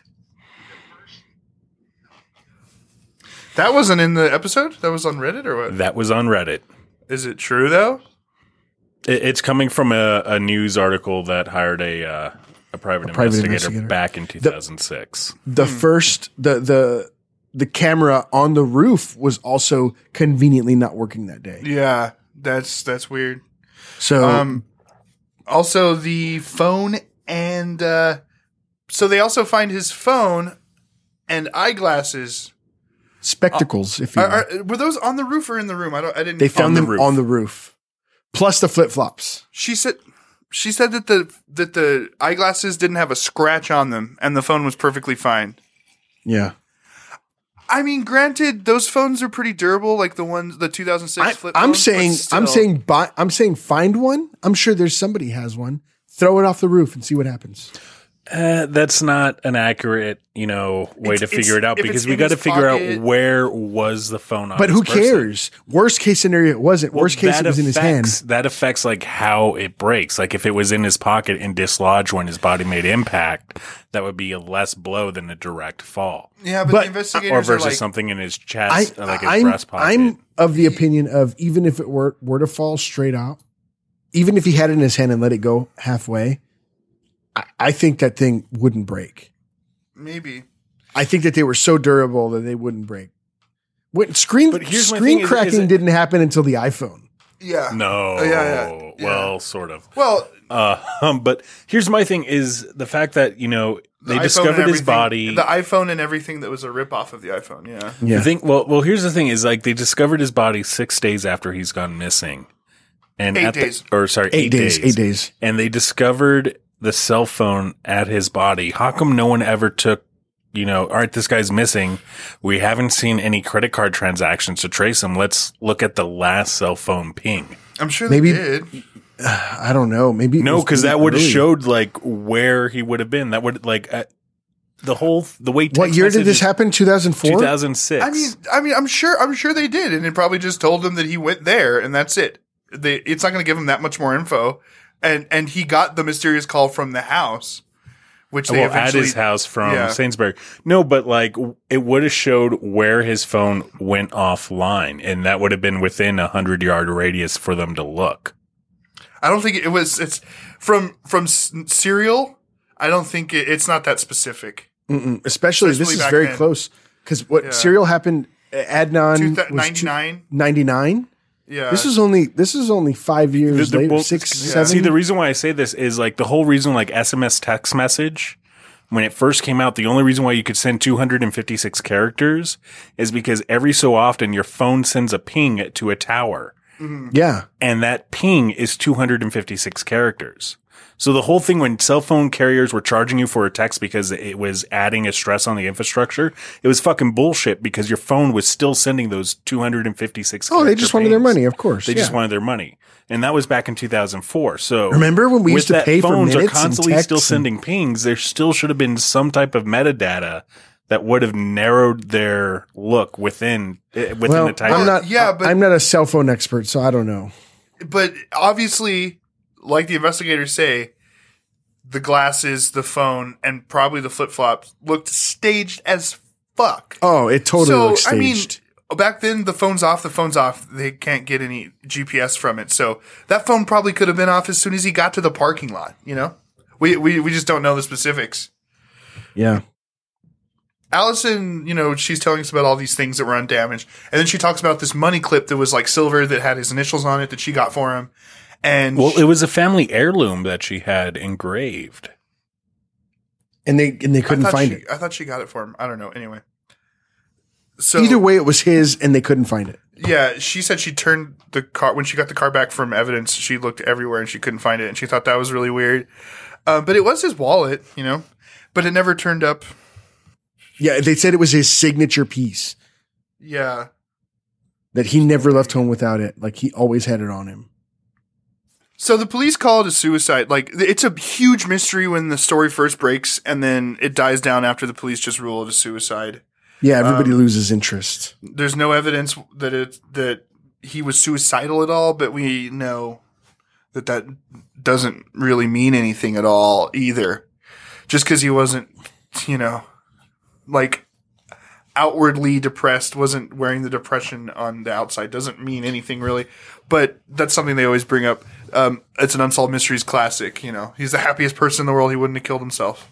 That wasn't in the episode? That was on Reddit or what? That was on Reddit. Is it true though? It, it's coming from a, a news article that hired a uh, a private, private investigator, investigator. back in two thousand six. The first, the, the, the camera on the roof was also conveniently not working that day. Yeah, that's that's weird. So Um, also the phone and uh, so they also find his phone and eyeglasses. spectacles, if you will. Are, are, were those on the roof or in the room? I don't. I didn't. They found the them roof. on the roof, plus the flip flops. She said. She said that the that the eyeglasses didn't have a scratch on them, and the phone was perfectly fine. Yeah, I mean, granted, those phones are pretty durable, like the ones the two thousand six I, flip. I'm phones, saying, but still. I'm saying, buy, I'm saying, find one. I'm sure there's somebody has one. Throw it off the roof and see what happens. Uh, that's not an accurate, you know, way It's- to it's- figure it out if because it's we in got to his figure pocket- out where was the phone on. But this who person. cares? Worst case scenario, it wasn't. Well, Worst case, that it was in his affects- hand. That affects like how it breaks. Like if it was in his pocket and dislodged when his body made impact, that would be a less blow than a direct fall, yeah, but, but- the investigators or are versus like, something in his I, chest, like his I'm, breast pocket. I'm of the opinion of even if it were were to fall straight out, even if he had it in his hand and let it go halfway, I, I think that thing wouldn't break. maybe. I think that they were so durable that they wouldn't break. When, screen But here's my screen thing, is- cracking is it- didn't happen until the iPhone. Yeah. no, Oh, yeah, yeah, yeah. well, sort of. Well, Uh, um, but here's my thing: is the fact that you know the they iPhone discovered and his everything- body. the iPhone and everything that was a ripoff of the iPhone. Yeah. Yeah, The thing, well, well, here's the thing: is like they discovered his body six days after he's gone missing, and Eight at the- days. or sorry, eight, days, Eight days. and they discovered the cell phone at his body. How come no one ever took, you know, all right, this guy's missing. We haven't seen any credit card transactions to trace him. Let's look at the last cell phone ping. I'm sure Maybe- they did. I don't know. Maybe it No, was because that really would have early. showed like where he would have been. That would like uh, the whole the way. What text year did this messages- happen? two thousand four. two thousand six. I mean, I mean, I'm sure, I'm sure they did, and it probably just told them that he went there, and that's it. They, it's not going to give him that much more info, and and he got the mysterious call from the house, which they well, at eventually. his house from Yeah. Sainsbury. No, but like it would have showed where his phone went offline, and that would have been within a hundred yard radius for them to look. I don't think it was. It's from from S- Serial. I don't think it, it's not that specific. Mm-mm. Especially, Especially this is back very then. close because what Yeah. Serial happened. Adnan Two was th- ninety-nine. ninety-nine. Yeah. This is only this is only five years The- the- later, well, six, yeah. seven. See, the reason why I say this is like the whole reason, like S M S text message, when it first came out, the only reason why you could send two hundred fifty-six characters is because every so often your phone sends a ping to a tower, yeah, and that ping is two hundred fifty-six characters. So the whole thing when cell phone carriers were charging you for a text because it was adding a stress on the infrastructure, it was fucking bullshit because your phone was still sending those two hundred fifty-six. oh, they just wanted their pings. money, of course. They yeah. just wanted their money. And that was back in two thousand four. So Remember when we with used to that pay for phones minutes are constantly and still texts and- sending pings, there still should have been some type of metadata that would have narrowed their look within eh, within Well, the type. I'm of- not. Yeah, yeah, but- I'm not a cell phone expert, so I don't know. But obviously, like the investigators say, the glasses, the phone, and probably the flip flops looked staged as fuck. Oh, it totally so looks I mean, staged. back then the phone's off, the phone's off. They can't get any G P S from it, so that phone probably could have been off as soon as he got to the parking lot. You know, we we we just don't know the specifics. yeah. Allison, you know, she's telling us about all these things that were undamaged, and then she talks about this money clip that was like silver that had his initials on it that she got for him. And well, it was a family heirloom that she had engraved. And they and they I couldn't thought find she, it. I thought she got it for him. I don't know. Anyway, so Either way, it was his, and they couldn't find it. yeah, she said she turned the car when she got the car back from evidence. She looked everywhere and she couldn't find it, and she thought that was really weird. Uh, but it was his wallet, you know. But it never turned up. Yeah, they said it was his signature piece Yeah, that he never left home without it. Like he always had it on him. so the police call it a suicide. Like it's a huge mystery when the story first breaks, and then it dies down after the police just rule it a suicide. Yeah, everybody Um, loses interest. There's no evidence that it that he was suicidal at all, but we know that that doesn't really mean anything at all either. Just because he wasn't, you know, like outwardly depressed, wasn't wearing the depression on the outside, doesn't mean anything really. But that's something they always bring up. Um, it's an Unsolved Mysteries classic. You know, he's the happiest person in the world. He wouldn't have killed himself.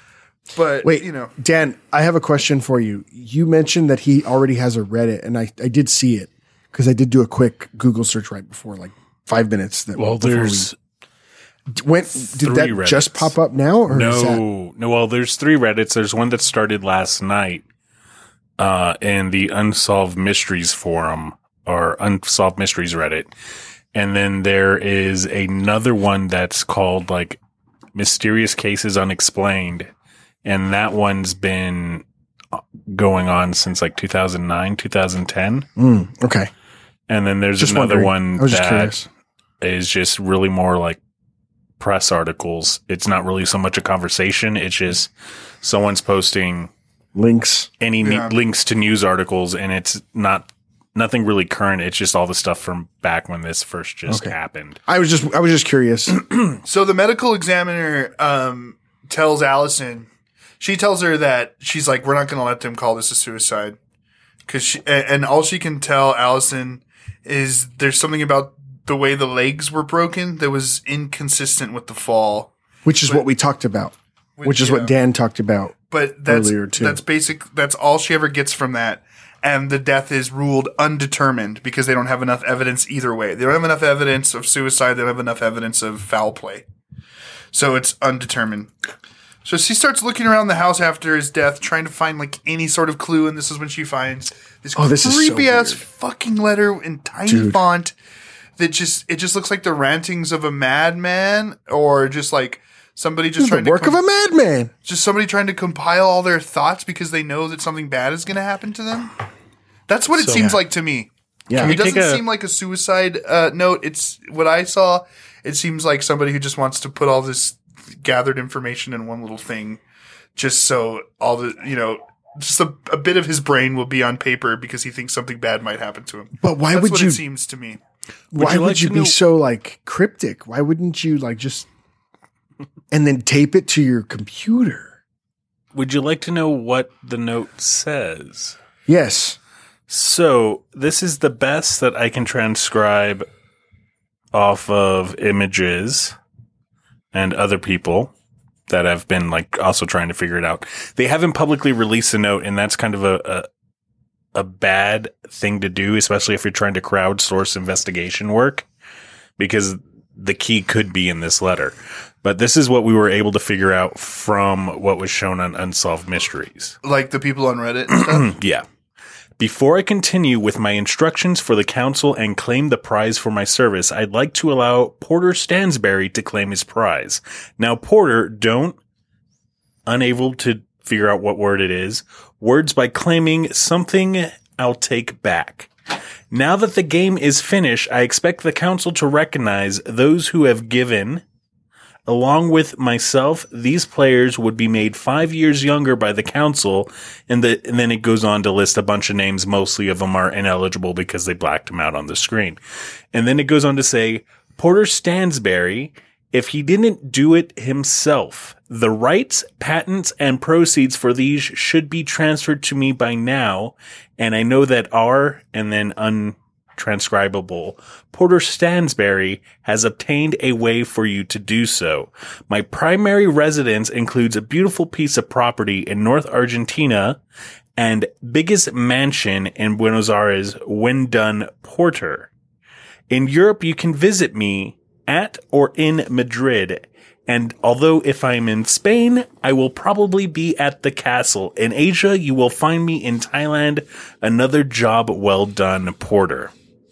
But Wait, you know, Dan, I have a question for you. You mentioned that he already has a Reddit, and I, I did see it because I did do a quick Google search right before, like five minutes. That Well, before there's we, when did that three just Reddits. pop up now? Or is that, no, no. Well, there's three Reddits. There's one that started last night uh, in the Unsolved Mysteries forum or Unsolved Mysteries Reddit, and then there is another one that's called like Mysterious Cases Unexplained, and that one's been going on since like two thousand nine, two thousand ten. Mm, okay, And then there's just another wondering. one I was just that curious. is just really more like press articles. It's not really so much a conversation. It's just someone's posting Links. any ne- Yeah. links to news articles, and it's not nothing really current. It's just all the stuff from back when this first just Okay. happened. I was just I was just curious. so the medical examiner um, tells Allison, she tells her that she's like, we're not going to let them call this a suicide. Cause she, and, and all she can tell Allison is there's something about the way the legs were broken that was inconsistent with the fall. Which is what we talked about. Which is yeah. what Dan talked about. But that's earlier, too. that's basic. That's all she ever gets from that, and the death is ruled undetermined because they don't have enough evidence either way. They don't have enough evidence of suicide. They don't have enough evidence of foul play, so it's undetermined. So she starts looking around the house after his death, trying to find like any sort of clue, and this is when she finds this Oh, this is so creepy ass weird. fucking letter in tiny Dude. font that just it just looks like the rantings of a madman, or just like somebody just This is trying the work to of a madman. just somebody trying to compile all their thoughts because they know that something bad is going to happen to them. That's what it So- seems Yeah. like to me. Yeah. Can It we take doesn't a- seem like a suicide uh, note. It's what I saw. It seems like somebody who just wants to put all this gathered information in one little thing, just so all the you know, just a, a bit of his brain will be on paper because he thinks something bad might happen to him. But why That's would what you it seems to me. why you would like you to be know- so like cryptic? Why wouldn't you like just and then tape it to your computer? Would you like to know what the note says? Yes. So this is the best that I can transcribe off of images and other people that have been like also trying to figure it out. They haven't publicly released a note, and that's kind of a, a, a bad thing to do, especially if you're trying to crowdsource investigation work, because the key could be in this letter. But this is what we were able to figure out from what was shown on Unsolved Mysteries. Like the people on Reddit and stuff? Yeah. Before I continue with my instructions for the council and claim the prize for my service, I'd like to allow Porter Stansberry to claim his prize. Now, Porter, don't, unable to figure out what word it is, words by claiming something I'll take back. Now that the game is finished, I expect the council to recognize those who have given. Along with myself, these players would be made five years younger by the council, and, the, and then it goes on to list a bunch of names. Mostly of them are ineligible because they blacked them out on the screen. And then it goes on to say, Porter Stansberry, if he didn't do it himself, the rights, patents, and proceeds for these should be transferred to me by now, and I know that R, and then untranscribable, Porter Stansberry has obtained a way for you to do so. My primary residence includes a beautiful piece of property in North Argentina and biggest mansion in Buenos Aires when done, Porter. In Europe, you can visit me at or in Madrid. And although if I'm in Spain, I will probably be at the castle. In Asia, you will find me in Thailand. Another job well done, Porter.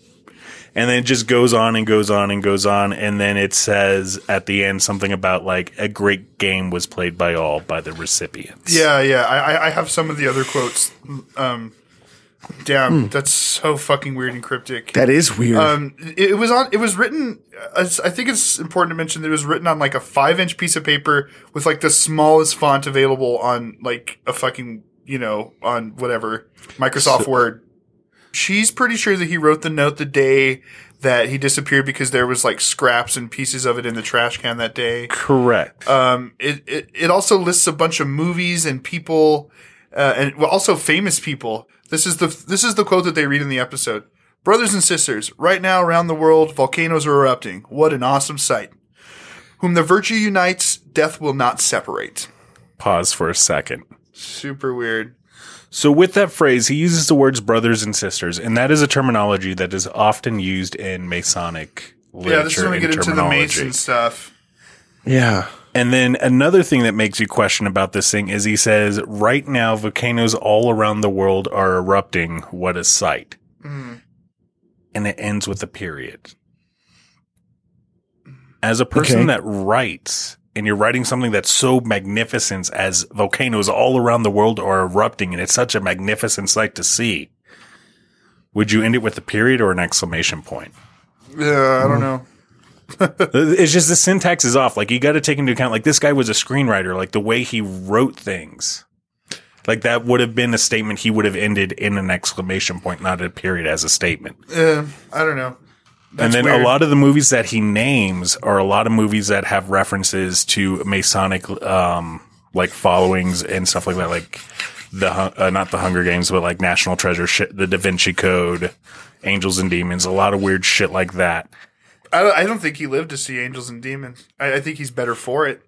And then it just goes on and goes on and goes on. And then it says at the end something about like a great game was played by all by the recipients. Yeah, yeah. I, I have some of the other quotes. Um, damn, mm. That's so fucking weird and cryptic. That is weird. Um, it, it was on. It was written. I think it's important to mention that it was written on like a five-inch piece of paper with like the smallest font available on like a fucking you know on whatever Microsoft so, Word. She's pretty sure that he wrote the note the day that he disappeared because there was like scraps and pieces of it in the trash can that day. Correct. Um, it, it, it also lists a bunch of movies and people, uh, and well, also famous people. This is the, this is the quote that they read in the episode. Brothers and sisters, right now around the world, volcanoes are erupting. What an awesome sight. Whom the virtue unites, death will not separate. Pause for a second. Super weird. So with that phrase, he uses the words brothers and sisters, and that is a terminology that is often used in Masonic literature. Yeah, this is when we get into the Mason stuff. Yeah. And then another thing that makes you question about this thing is he says, right now, volcanoes all around the world are erupting. What a sight. Mm. And it ends with a period. As a person Okay. that writes, and you're writing something that's so magnificent as volcanoes all around the world are erupting, and it's such a magnificent sight to see, would you end it with a period or an exclamation point? Yeah, I don't know. It's just the syntax is off. Like, you got to take into account, like, this guy was a screenwriter. Like, the way he wrote things, like, that would have been a statement he would have ended in an exclamation point, not a period as a statement. Yeah, I don't know. That's and then weird. a lot of the movies that he names are a lot of movies that have references to Masonic, um, like followings and stuff like that. Like the, uh, not the Hunger Games, but like National Treasure, shit, the Da Vinci Code, Angels and Demons, a lot of weird shit like that. I don't, I don't think he lived to see Angels and Demons. I, I think he's better for it.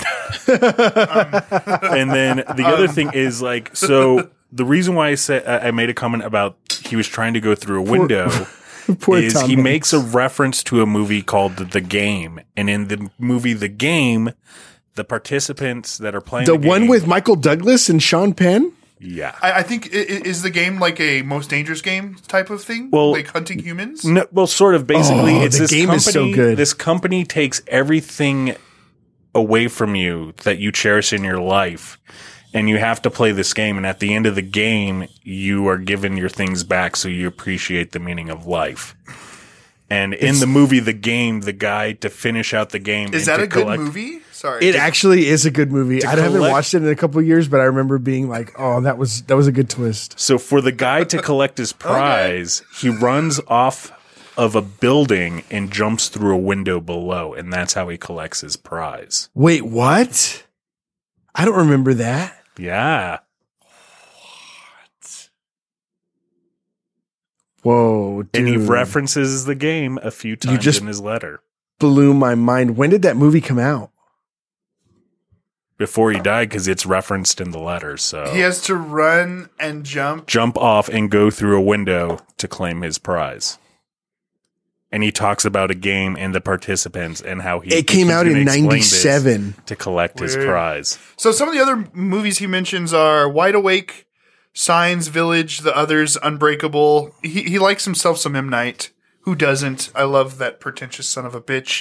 And then the Um, other thing is like, so the reason why I said, I made a comment about he was trying to go through a window. Poor is Tom he Hanks. makes a reference to a movie called The Game. And in the movie The Game, the participants that are playing the the, one game, with Michael Douglas and Sean Penn. yeah. I, I think i- i- is the game like a most dangerous game type of thing? Well, like hunting humans. No, well, sort of. Basically, Oh, it's the this game company. is so good. This company takes everything away from you that you cherish in your life, and you have to play this game. And at the end of the game, you are given your things back, so you appreciate the meaning of life. And in the movie, The Game, the guy to finish out the game Is and that to a good collect- movie? Sorry. It actually is a good movie. I haven't collect- watched it in a couple of years, but I remember being like, "Oh, that was that was a good twist." So for the guy to collect his prize, he runs off of a building and jumps through a window below, and that's how he collects his prize. Wait, what? I don't remember that. Yeah. Whoa, dude. And he references the game a few times just- in his letter. Blew my mind. When did that movie come out? Before he died, because it's referenced in the letter. So He has to run and jump. jump off and go through a window to claim his prize. And he talks about a game and the participants and how he It came he's out gonna in explain this ninety-seven. to collect his Weird. prize. So some of the other movies he mentions are Wide Awake, Signs, Village, The Others, Unbreakable. He he likes himself some M. Night. Who doesn't? I love that pretentious son of a bitch.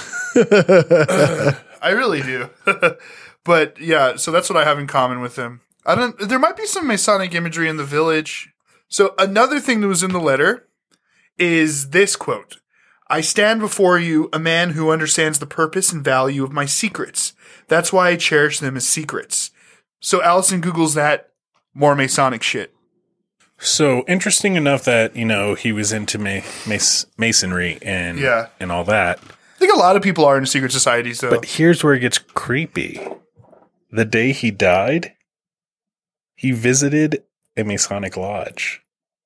I really do. But yeah, so that's what I have in common with him. I don't. There might be some Masonic imagery in The Village. So another thing that was in the letter is this quote: "I stand before you, a man who understands the purpose and value of my secrets. That's why I cherish them as secrets." So Allison Googles that, more Masonic shit. So interesting enough that, you know, he was into ma- mas- masonry and Yeah. and all that. I think a lot of people are in secret societies, though. But here's where it gets creepy. The day he died, he visited a Masonic lodge.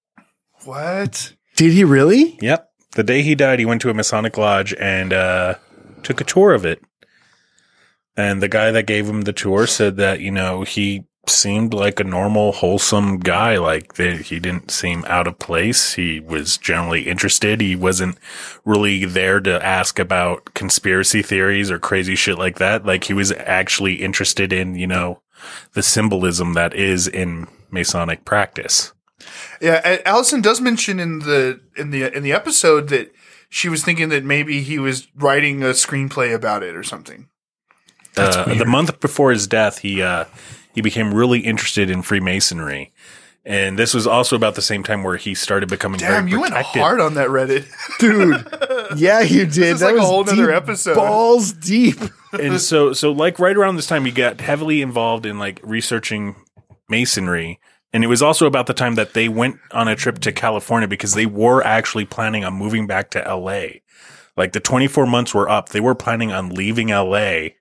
What? Did he really? Yep. The day he died, he went to a Masonic lodge and uh, took a tour of it. And the guy that gave him the tour said that, you know, he seemed like a normal, wholesome guy. Like that he didn't seem out of place. He was generally interested. He wasn't really there to ask about conspiracy theories or crazy shit like that. Like he was actually interested in, you know, the symbolism that is in Masonic practice. Yeah, and Allison does mention in the in the in the episode that she was thinking that maybe he was writing a screenplay about it or something. Uh, the month before his death, he uh, he became really interested in Freemasonry, and this was also about the same time where he started becoming Damn, very you went protective. hard on that Reddit. Dude. Yeah, you did. is that like a was whole nother deep, episode. Balls deep. And so, so like right around this time, he got heavily involved in like researching Masonry, and it was also about the time that they went on a trip to California because they were actually planning on moving back to L A. Like the twenty-four months were up, they were planning on leaving L A.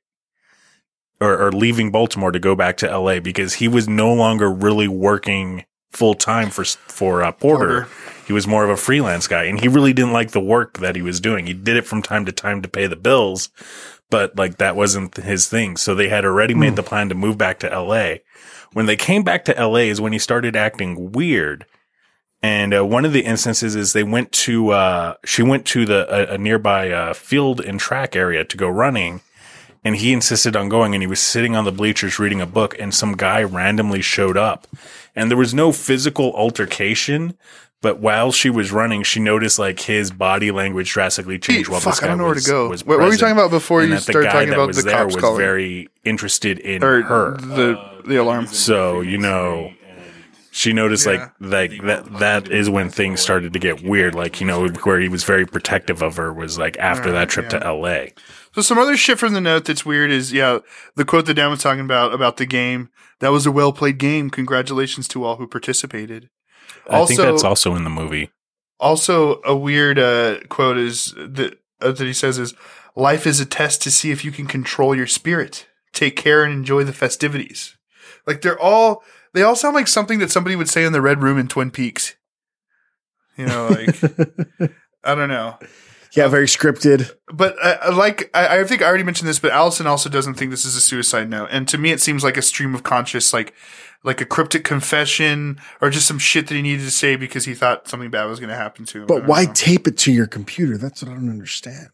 Or, or leaving Baltimore to go back to L A because he was no longer really working full time for for uh, Porter. Porter. He was more of a freelance guy, and he really didn't like the work that he was doing. He did it from time to time to pay the bills, but like that wasn't his thing. So they had already made the plan to move back to L A. When they came back to L A is when he started acting weird. And uh, one of the instances is they went to uh, she went to the a, a nearby uh, field and track area to go running. And he insisted on going, and he was sitting on the bleachers reading a book, and some guy randomly showed up. And there was no physical altercation, but while she was running, she noticed like his body language drastically changed while Fuck, this I guy don't know where was, to go. was What were we present. talking about before And you that the started guy talking that about was the there cops was calling? very interested in Or her. the the alarm. So, you know, she noticed Yeah. like like that that is when things started to get weird. Like, you know, where he was very protective of her was like after that trip to L A. So some other shit from the note that's weird is, yeah, the quote that Dan was talking about, about the game. That was a well-played game. Congratulations to all who participated. I think that's also in the movie. Also, a weird uh, quote is that, uh, that he says is, "Life is a test to see if you can control your spirit. Take care and enjoy the festivities." Like they're all, they all sound like something that somebody would say in the Red Room in Twin Peaks. You know, like, I don't know. Yeah, very scripted. But uh, like, I, I think I already mentioned this, but Allison also doesn't think this is a suicide note. And to me, it seems like a stream of conscious, like, like a cryptic confession or just some shit that he needed to say because he thought something bad was going to happen to him. I But don't why know. tape it to your computer? That's what I don't understand.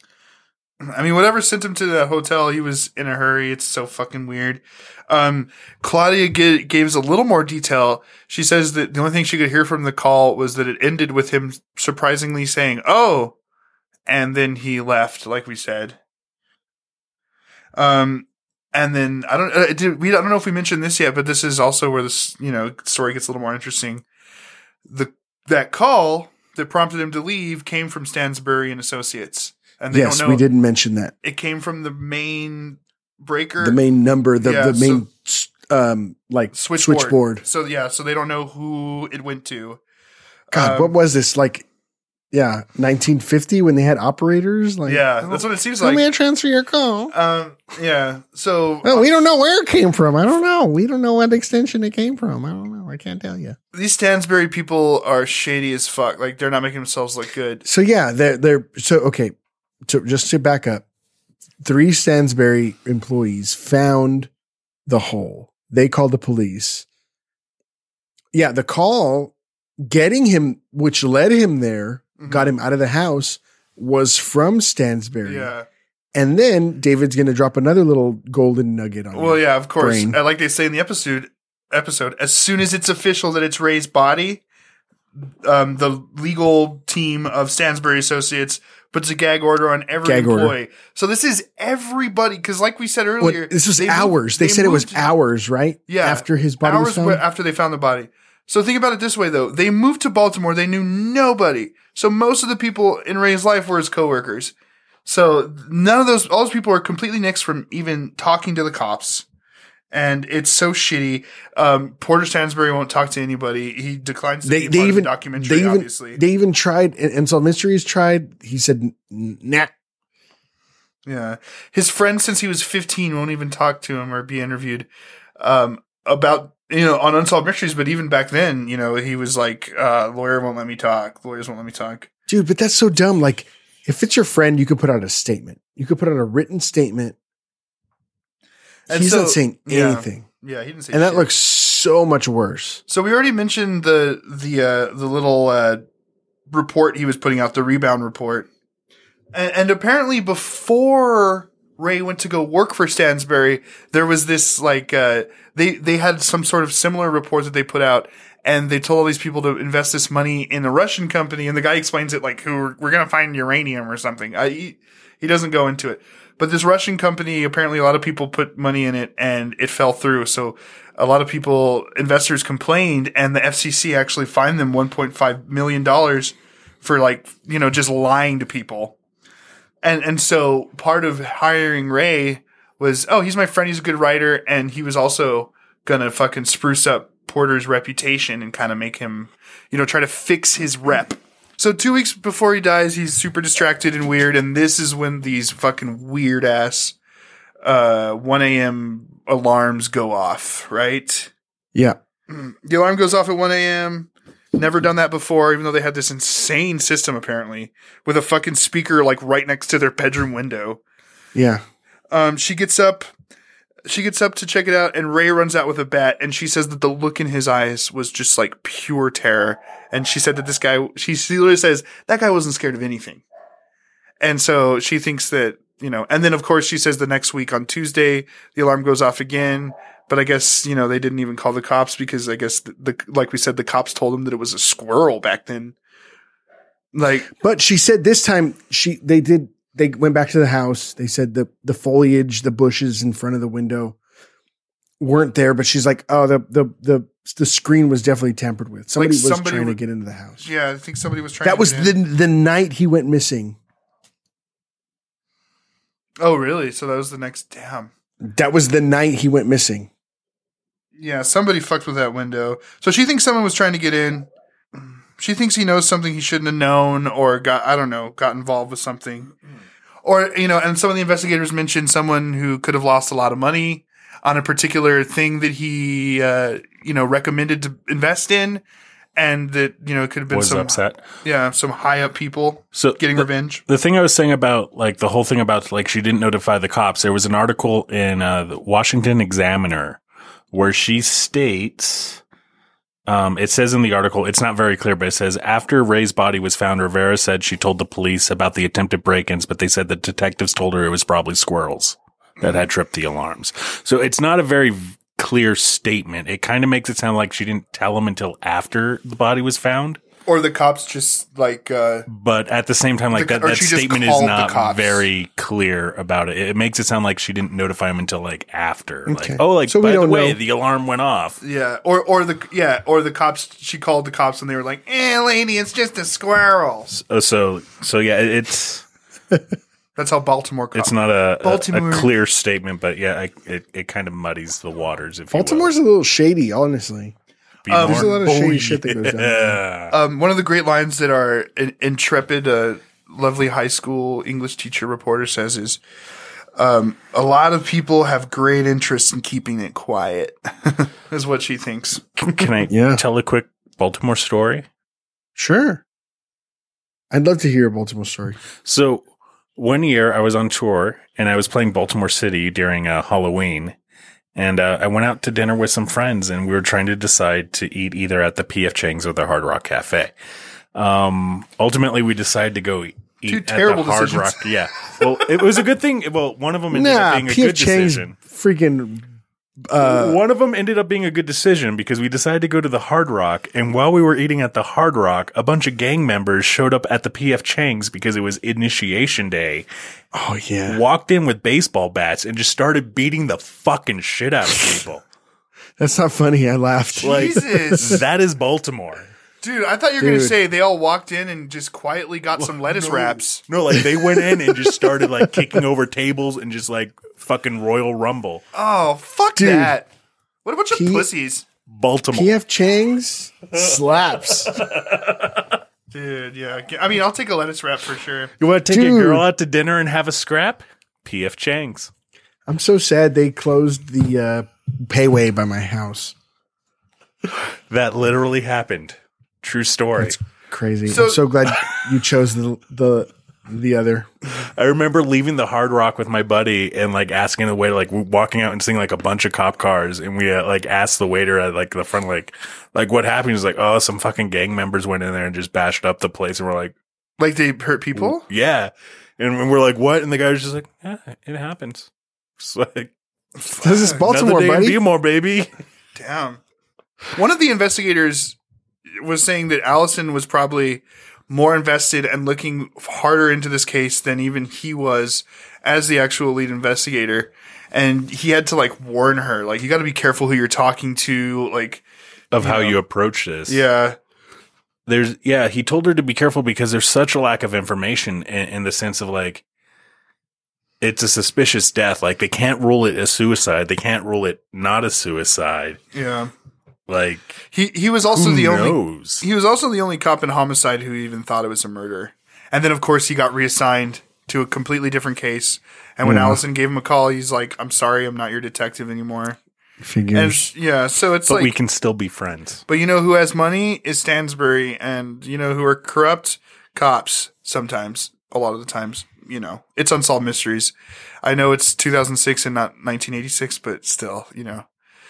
I mean, whatever sent him to the hotel, he was in a hurry. It's so fucking weird. Um, Claudia g- gives a little more detail. She says that the only thing she could hear from the call was that it ended with him surprisingly saying, "Oh," and then he left, like we said. Um, and then I don't, uh, did, we I don't know if we mentioned this yet, but this is also where this, you know, story gets a little more interesting. The that call that prompted him to leave came from Stansbury and Associates. And they Yes, don't know. we didn't mention that. It came from the main breaker, The main number, the, Yeah, the main um like switchboard. switchboard. So yeah, so they don't know who it went to. God, Um, what was this? Like Yeah, nineteen fifty when they had operators. Like, Yeah, oh, that's what it seems let like. me transfer your call. Um, yeah. So Well, we don't know where it came from. I don't know. We don't know what extension it came from. I don't know. I can't tell you. these Stansbury people are shady as fuck. Like they're not making themselves look good. So yeah, they're they're so okay. To just to back up, three Stansbury employees found the hole. They called the police. Yeah, the call getting him, which led him there, mm-hmm. got him out of the house, was from Stansbury. Yeah. And then David's going to drop another little golden nugget on. Well, yeah, of course. Brain. Like they say in the episode, episode, as soon as it's official that it's Ray's body, um, the legal team of Stansbury Associates puts a gag order on every Gag employee. order. So this is everybody, because like we said earlier, What, this was they hours. moved- they, said it was moved- hours, right? Yeah, after his body hours was found. after they found the body. So think about it this way, though. They moved to Baltimore. They knew nobody. So most of the people in Ray's life were his coworkers. So none of those, all those people are completely nixed from even talking to the cops. And it's so shitty. Um, Porter Stansbury won't talk to anybody. He declines to They, be they part even of the documentary, they even obviously. they even tried. And Unsolved Mysteries tried. He said, "Nah." Yeah. His friends, since he was fifteen, won't even talk to him or be interviewed um, about, you know, on Unsolved Mysteries. But even back then, you know, he was like, uh, lawyer won't let me talk. Lawyers won't let me talk. Dude, but that's so dumb. Like, if it's your friend, you could put out a statement. You could put out a written statement. And He's so- not saying yeah. anything. Yeah, he didn't say And that shit. looks so much worse. So we already mentioned the the uh, the little uh, report he was putting out, the rebound report, and, and apparently before Ray went to go work for Stansbury, there was this like uh, they they had some sort of similar report that they put out, and they told all these people to invest this money in a Russian company, and the guy explains it like, "Who we're, we're going to find uranium or something." I, he, he doesn't go into it. But this Russian company, apparently a lot of people put money in it and it fell through. So a lot of people, investors complained, and the F C C actually fined them one point five million dollars for like, you know, just lying to people. And, and so part of hiring Ray was, oh, he's my friend. He's a good writer. And he was also going to fucking spruce up Porter's reputation and kind of make him, you know, try to fix his rep. So two weeks before he dies, he's super distracted and weird, and this is when these fucking weird ass uh, one a.m. alarms go off, right? Yeah. The alarm goes off at one a.m. Never done that before, even though they had this insane system apparently with a fucking speaker like right next to their bedroom window. Yeah. Um, she gets up. She gets up to check it out, and Ray runs out with a bat, and she says that the look in his eyes was just like pure terror. And she said that this guy, she literally says, that guy wasn't scared of anything. And so she thinks that, you know, and then of course she says the next week on Tuesday, the alarm goes off again. But I guess, you know, they didn't even call the cops because I guess the, the like we said, the cops told them that it was a squirrel back then. Like, But she said this time she they did they went back to the house. They said the the foliage, the bushes in front of the window weren't there, but she's like, oh, the the the the screen was definitely tampered with. Somebody was somebody trying w- to get into the house. yeah, I think somebody was trying That to was get the in. the night he went missing. Oh, really? So that was the next, damn. That was the night he went missing. Yeah, somebody fucked with that window. So she thinks someone was trying to get in. She thinks he knows something he shouldn't have known or got, I don't know, got involved with something. Or, you know, and some of the investigators mentioned someone who could have lost a lot of money on a particular thing that he, uh, you know, recommended to invest in. And that, you know, it could have been Was some, upset. yeah, some high up people So getting the, revenge. The thing I was saying about like the whole thing about like she didn't notify the cops. There was an article in uh, the Washington Examiner where she states, um, it says in the article, it's not very clear, but it says after Ray's body was found, Rivera said she told the police about the attempted break-ins, but they said the detectives told her it was probably squirrels that had tripped the alarms. So it's not a very clear statement. It kind of makes it sound like she didn't tell him until after the body was found. Or the cops just like, uh, But at the same time, like The- that, or that she just statement is called the not cops. very clear about it. It makes it sound like she didn't notify him until like after. Okay. Like, oh, like So we by the don't way, know. the alarm went off. yeah, or, or the, yeah, or the cops, she called the cops and they were like, eh, lady, it's just a squirrel. Oh, so so yeah, it's That's how Baltimore cops. it's not a, a, Baltimore. a clear statement, but yeah, I, it it kind of muddies the waters. If Baltimore's you a little shady, honestly. Be Um, more. There's a lot of Oh, shady shit that goes down. yeah. Um, one of the great lines that our in- intrepid, uh, lovely high school English teacher reporter says is, um, a lot of people have great interest in keeping it quiet, is what she thinks. Can I Yeah. tell a quick Baltimore story? Sure. I'd love to hear a Baltimore story. So one year I was on tour and I was playing Baltimore City during uh, Halloween. And uh, I went out to dinner with some friends and we were trying to decide to eat either at the P F Chang's or the Hard Rock Cafe. Um, ultimately, we decided to go eat Two at terrible the Hard decisions. Rock. Yeah. Well, it was a good thing. Well, one of them ended up Nah, being a P F good Chang's decision. freaking. Uh, One of them ended up being a good decision because we decided to go to the Hard Rock. And while we were eating at the Hard Rock, a bunch of gang members showed up at the P F Chang's because it was initiation day, oh yeah, walked in with baseball bats and just started beating the fucking shit out of people. that's not funny. I laughed. Like, Jesus. that is Baltimore. Dude, I thought you were going to Dude. say they all walked in and just quietly got some lettuce no. wraps. No, like they went in and just started like kicking over tables and just like fucking Royal Rumble. Oh, fuck Dude. that. What a bunch P- of pussies. Baltimore. P F Chang's slaps. Dude, yeah. I mean, I'll take a lettuce wrap for sure. You want to take Dude. a girl out to dinner and have a scrap? P F Chang's. I'm so sad they closed the uh, payway by my house. That literally happened. True story. That's crazy. So- I'm so glad you chose the the the other. I remember leaving the Hard Rock with my buddy and like asking the waiter, like we're walking out and seeing like a bunch of cop cars, and we uh, like asked the waiter at like the front, like, like what happened? He's like, oh, some fucking gang members went in there and just bashed up the place, and we're like, Like they hurt people? yeah, and we're like, what? And the guy was just like, yeah, it happens. It's like This is Baltimore, another day buddy. in Baltimore, baby. Damn. One of the investigators was saying that Allison was probably more invested and looking harder into this case than even he was as the actual lead investigator. And he had to like warn her, like, you got to be careful who you're talking to. Like, Of You how know. you approach this. yeah. There's, yeah, he told her to be careful because there's such a lack of information in, in the sense of like, it's a suspicious death. Like they can't rule it a suicide. They can't rule it not a suicide. Yeah. Like, He, he was also who the only, knows? he was also the only cop in homicide who even thought it was a murder. And then of course he got reassigned to a completely different case. And when Mhm. Allison gave him a call, he's like, I'm sorry, I'm not your detective anymore. And Figures. yeah, so it's but like, we can still be friends. but you know who has money is Stansbury, and you know who are corrupt? Cops. Sometimes, a lot of the times, you know, it's unsolved mysteries. I know it's two thousand six and not nineteen eighty-six, but still, you know.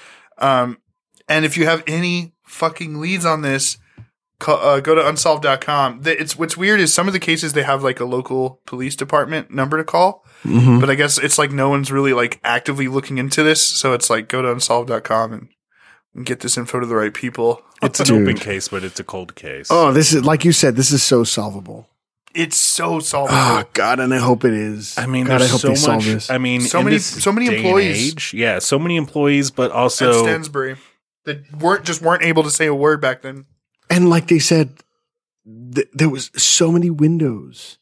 Um, and if you have any fucking leads on this, ca- uh, go to unsolved dot com. The- It's what's weird is some of the cases they have like a local police department number to call. Mhm. But I guess it's like no one's really like actively looking into this. So it's like go to unsolved dot com and, and get this info to the right people. It's an Dude. open case, but it's a cold case. Oh, this is like you said. This is so solvable. It's so solvable. Oh God, and I hope it is. I mean, God, I there's hope so they solve much. this. I mean, So in many- this so many day and employees. age, yeah, so many employees, but At also Stansbury that weren't just weren't able to say a word back then. And like they said, th- there was so many windows.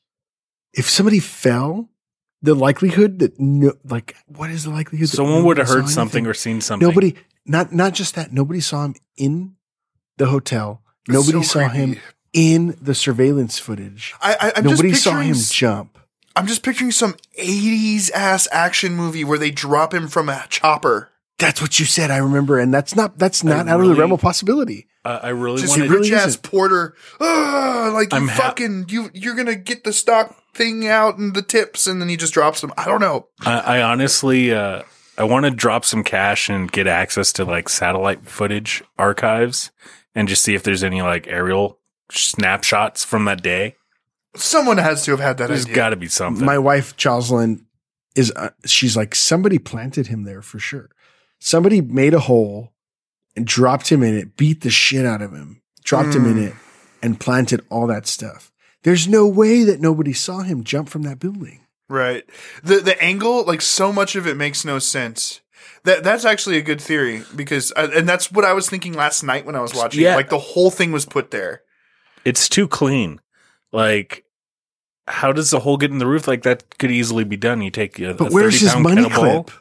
If somebody fell, the likelihood that no, like, what is the likelihood? that someone would have nobody heard saw something anything? or seen something. Nobody, not not just that. Nobody saw him in the hotel. Nobody So saw creepy. him in the surveillance footage. I, I, I'm Nobody just saw picturing him s- jump. I'm just picturing some eighties ass action movie where they drop him from a chopper. That's what you said. I remember, and that's not that's not out of really- the realm of possibility. uh, I really Just want it to. rich really ass isn't. porter. Ah, like you I'm ha- fucking you. You're gonna get the stock thing out and the tips, and then he just drops them. I don't know. I, I honestly, uh, I want to drop some cash and get access to like satellite footage archives and just see if there's any like aerial snapshots from that day. Someone has to have had that There's idea. got to be something. My wife Jocelyn is uh, she's like, somebody planted him there for sure. Somebody made a hole and dropped him in it, beat the shit out of him, dropped him in Mm. it, and planted all that stuff. There's no way that nobody saw him jump from that building. Right. The the angle, like so much of it makes no sense. That that's actually a good theory because, uh, and that's what I was thinking last night when I was watching. Yeah. Like the whole thing was put there. It's too clean. Like, how does the hole get in the roof? Like that could easily be done. You take a, But a where's his thirty-pound money kettlebell. clip?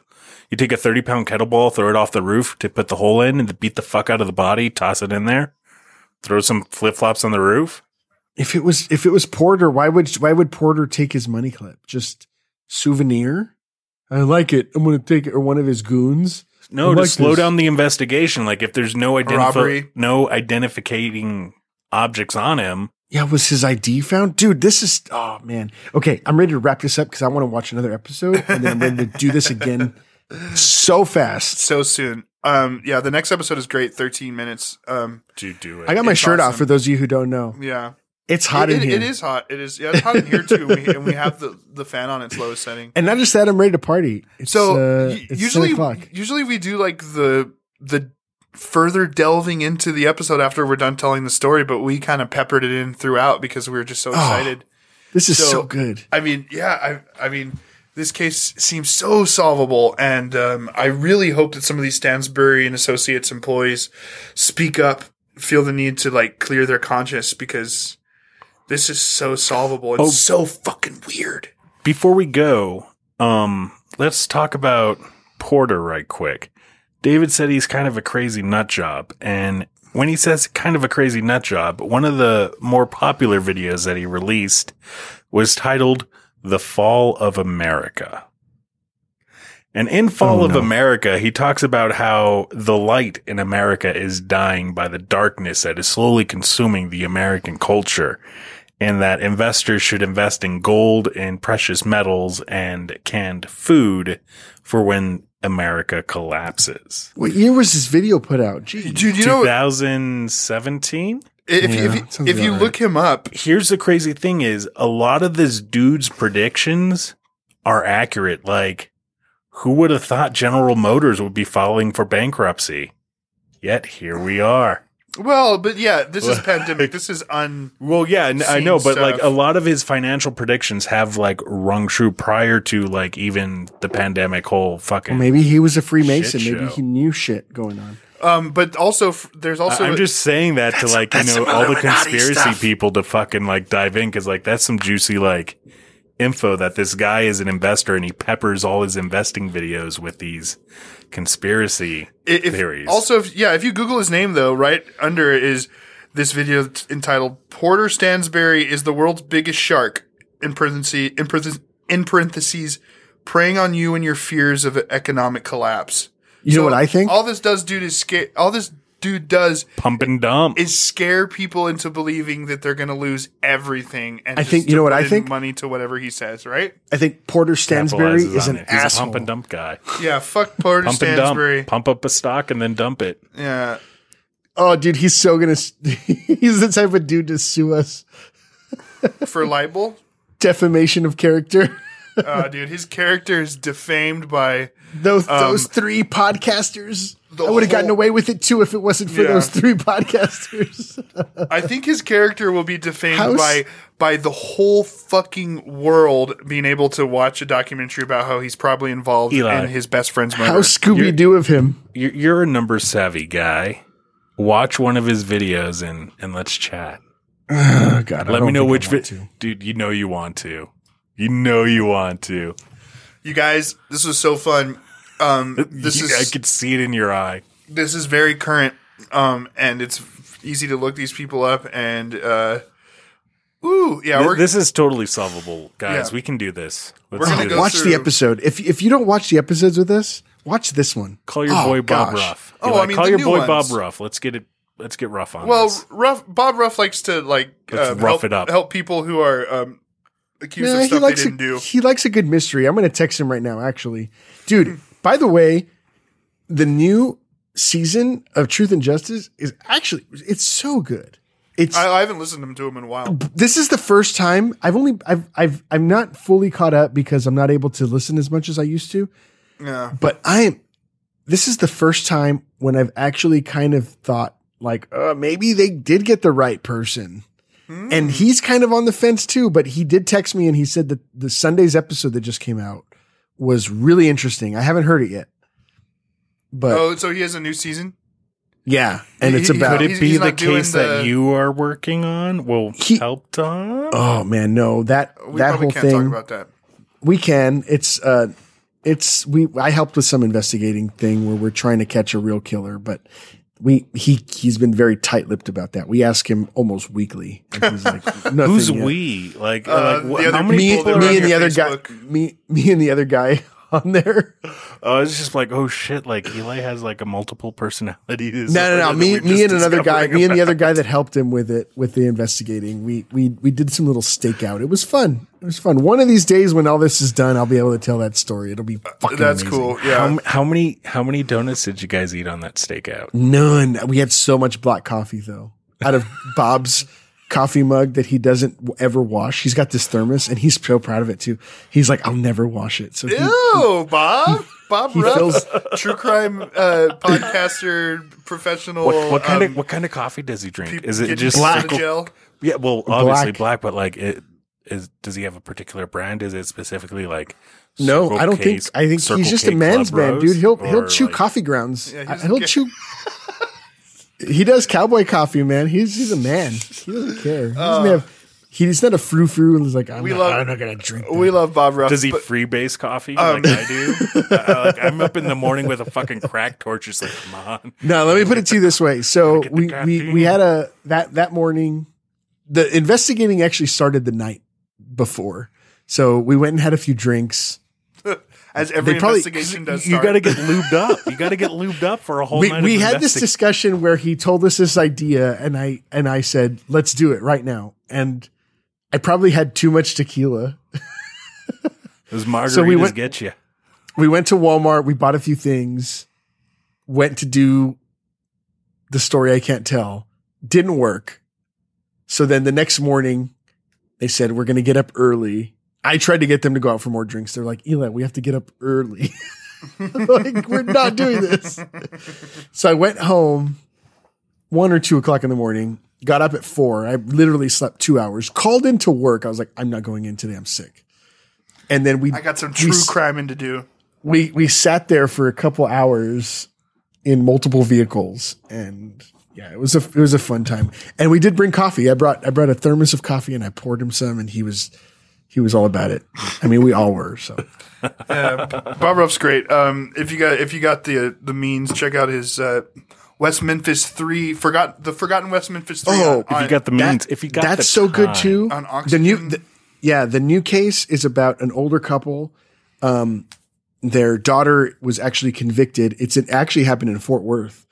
You take a thirty pound kettlebell, throw it off the roof to put the hole in and beat the fuck out of the body, toss it in there, throw some flip flops on the roof. If it was if it was Porter, why would why would Porter take his money clip? Just souvenir? I like it. I'm going to take it. Or one of his goons. No, I to like slow this. down the investigation. Like if there's no Robbery. identif- no identificating objects on him. Yeah, was his I D found? Dude, this is, oh man. Okay, I'm ready to wrap this up because I want to watch another episode and then I'm ready to do this again so fast. So soon. Um, yeah, the next episode is great. thirteen minutes. Um, To do it. I got my It's shirt off awesome. for those of you who don't know. yeah. It's hot it, in it- here. It is hot. It is. Yeah, it's hot in here too. We, and we have the, the fan on its lowest setting. And not just that, I'm ready to party. It's, So uh, y- it's usually, ten o'clock. usually we do like the the further delving into the episode after we're done telling the story, but we kind of peppered it in throughout because we were just so excited. This is so, so- good. I mean, yeah, I I mean, this case seems so solvable, and um, I really hope that some of these Stansbury and Associates employees speak up, feel the need to like clear their conscience because this is so solvable. It's Oh. so fucking weird. Before we go, um, let's talk about Porter right quick. David said he's kind of a crazy nut job. And when he says kind of a crazy nut job, one of the more popular videos that he released was titled The Fall of America. And in Fall Oh, of no. America, he talks about how the light in America is dying by the darkness that is slowly consuming the American culture, and that investors should invest in gold and precious metals and canned food for when America collapses. What year was this video put out? Gee. Dude, you know, twenty seventeen? if, Yeah, you, if, sounds you, if you about look him up, Here's the crazy thing is a lot of this dude's predictions are accurate. Like, who would have thought General Motors would be filing for bankruptcy? Yet here we are. well, but yeah, this is pandemic. This is un. Well, yeah, n- I Seen know, but like stuff. a lot of his financial predictions have like rung true prior to like even the pandemic whole fucking. Well, maybe he was a Freemason. Shit Maybe show. he knew shit going on. Um, but also, f- there's also. I- I'm just saying that to like, you that's know, some all the Illuminati conspiracy stuff. people to fucking like dive in because like that's some juicy like info that this guy is an investor and he peppers all his investing videos with these conspiracy if, theories. Also, if, yeah, if you Google his name though, right under it is this video t- entitled "Porter Stansbury is the world's biggest shark." In parentheses, in parentheses, in parentheses, preying on you and your fears of economic collapse. You know what I think? All this does, dude, is scare. All this dude does Pump and dump. is scare people into believing that they're going to lose everything. And I just think- you to know what put I in think? money to whatever he says, right? I think Porter Stansbury Capitalizes is on an it. He's asshole. a pump and dump guy. Yeah, fuck Porter Pump and Stansbury. dump. Pump up a stock and then dump it. Yeah. Oh, dude, he's so gonna. He's the type of dude to sue us. For libel. Defamation of character. Uh, dude, his character is defamed by Those Um, those three podcasters. the I would have gotten whole- away with it too if it wasn't for Yeah. those three podcasters. I think his character will be defamed How s- by by the whole fucking world being able to watch a documentary about how he's probably involved Eli. in his best friend's murder. How Scooby Doo of him. You're, you're a number savvy guy. Watch one of his videos and, and let's chat. Oh, God, I Let don't me know think I which want vi- to. dude. You know you want to. You know you want to. You guys, this was so fun. Um, this You- is I could see it in your eye. this is very current, um, and it's easy to look these people up. And uh, ooh, yeah, Th- we're this is totally solvable, guys. Yeah. we can do this. Let's We're gonna do go this. Watch through- the episode. If if you don't watch the episodes with us, watch this one. Call your Oh, boy Bob gosh. Ruff. Oh, Eli, I mean, call the your new boy ones. Bob Ruff. Let's get it. Let's get rough on well, this. Ruff, Bob Ruff likes to like Let's uh, rough help it up. help people who are um, accused Nah, of he stuff they likes a, didn't do. he likes a good mystery. I'm going to text him right now. Actually, dude. By the way, the new season of Truth and Justice is actually it's so good. It's I, I haven't listened to him in a while. this is the first time I've only I've I've I'm not fully caught up because I'm not able to listen as much as I used to. Yeah. But I am. This is the first time when I've actually kind of thought like, uh, maybe they did get the right person. Hmm. And he's kind of on the fence too, but he did text me and he said that the Sunday's episode that just came out was really interesting. I haven't heard it yet, but Oh, so he has a new season? yeah, and He- it's he- about. Could it he's- be he's the not doing case that the- you are working on will He- help Tom? Oh man, no that We that probably whole can't thing talk about that. we can. It's uh, it's we. I helped with some investigating thing where we're trying to catch a real killer, but we he he's been very tight-lipped about that. We ask him almost weekly, and he's like, nothing Who's yet. we? Like, Uh, like what, the other how many Me, people people that are me on and the your other guy, Facebook. me, me and the other guy on there. Oh, it's just like, oh shit! Like Eli has like a multiple personality. No, no, no. Me, me and another guy, me and the other guy that helped him with it, with the investigating. We, we, we did some little stakeout. It was fun. It was fun. One of these days when all this is done, I'll be able to tell that story. It'll be fucking That's amazing. cool. How, Yeah. m- how many how many donuts did you guys eat on that stakeout? None. We had so much black coffee though, out of Bob's coffee mug that he doesn't w- ever wash. He's got this thermos and he's so proud of it too. He's like, I'll never wash it. So he, Ew, Bob. Bob he Ruff, fills- true crime uh, podcaster, professional. What, what kind um, of what kind of coffee does he drink? peop- Is it get just used to the Circle- gel? Yeah, well, obviously Black. black, but like it is. Does he have a particular brand? Is it specifically like? no, Circle I don't think, K's- I think Circle he's just K a man's Club man, Rose? dude. He'll, he'll Or, chew like- coffee grounds. Yeah, he I- doesn't he'll care. chew. He does cowboy coffee, man. He's, he's a man. He doesn't care. He doesn't have, he's not a frou frou and he's like, I'm, We not, love- I'm not going to drink that. We love Bob Ruff. Does he but- freebase coffee Um, like I do? Uh, like I'm up in the morning with a fucking crack torch, just like, come on. No, let me put it to you this way. So Gotta get the we, we, caffeine. we had a, that, that morning, the investigating actually started the night before. So we went and had a few drinks. as every they probably- investigation does. You start. got to get lubed up. You got to get lubed up for a whole We, night. we of had this investi- discussion where he told us this idea and I, and I said, let's do it right now. And I probably had too much tequila. Those margaritas So we went- get you. We went to Walmart. We bought a few things, went to do the story I can't tell. Didn't work. So then the next morning they said, we're going to get up early. I tried to get them to go out for more drinks. They're like, Eli, we have to get up early. Like, we're not doing this. So I went home one or two o'clock in the morning, got up at four. I literally slept two hours, called into work. I was like, I'm not going in today. I'm sick. And then we, I got some we true s- crime to do. we we sat there for a couple hours in multiple vehicles, and yeah, it was a it was a fun time. And we did bring coffee. I brought I brought a thermos of coffee, and I poured him some, and he was he was all about it. I mean, we all were. So Yeah, Bob Ruff's great. Um, if you got if you got the the means, check out his uh, West Memphis three. Forgot the Forgotten West Memphis three. Oh, on- If you on- got the means, if you got that's the so good time. too. On the new, Oxygen. the, yeah, the new case is about an older couple. Um, their daughter was actually convicted. It's it actually happened in Fort Worth.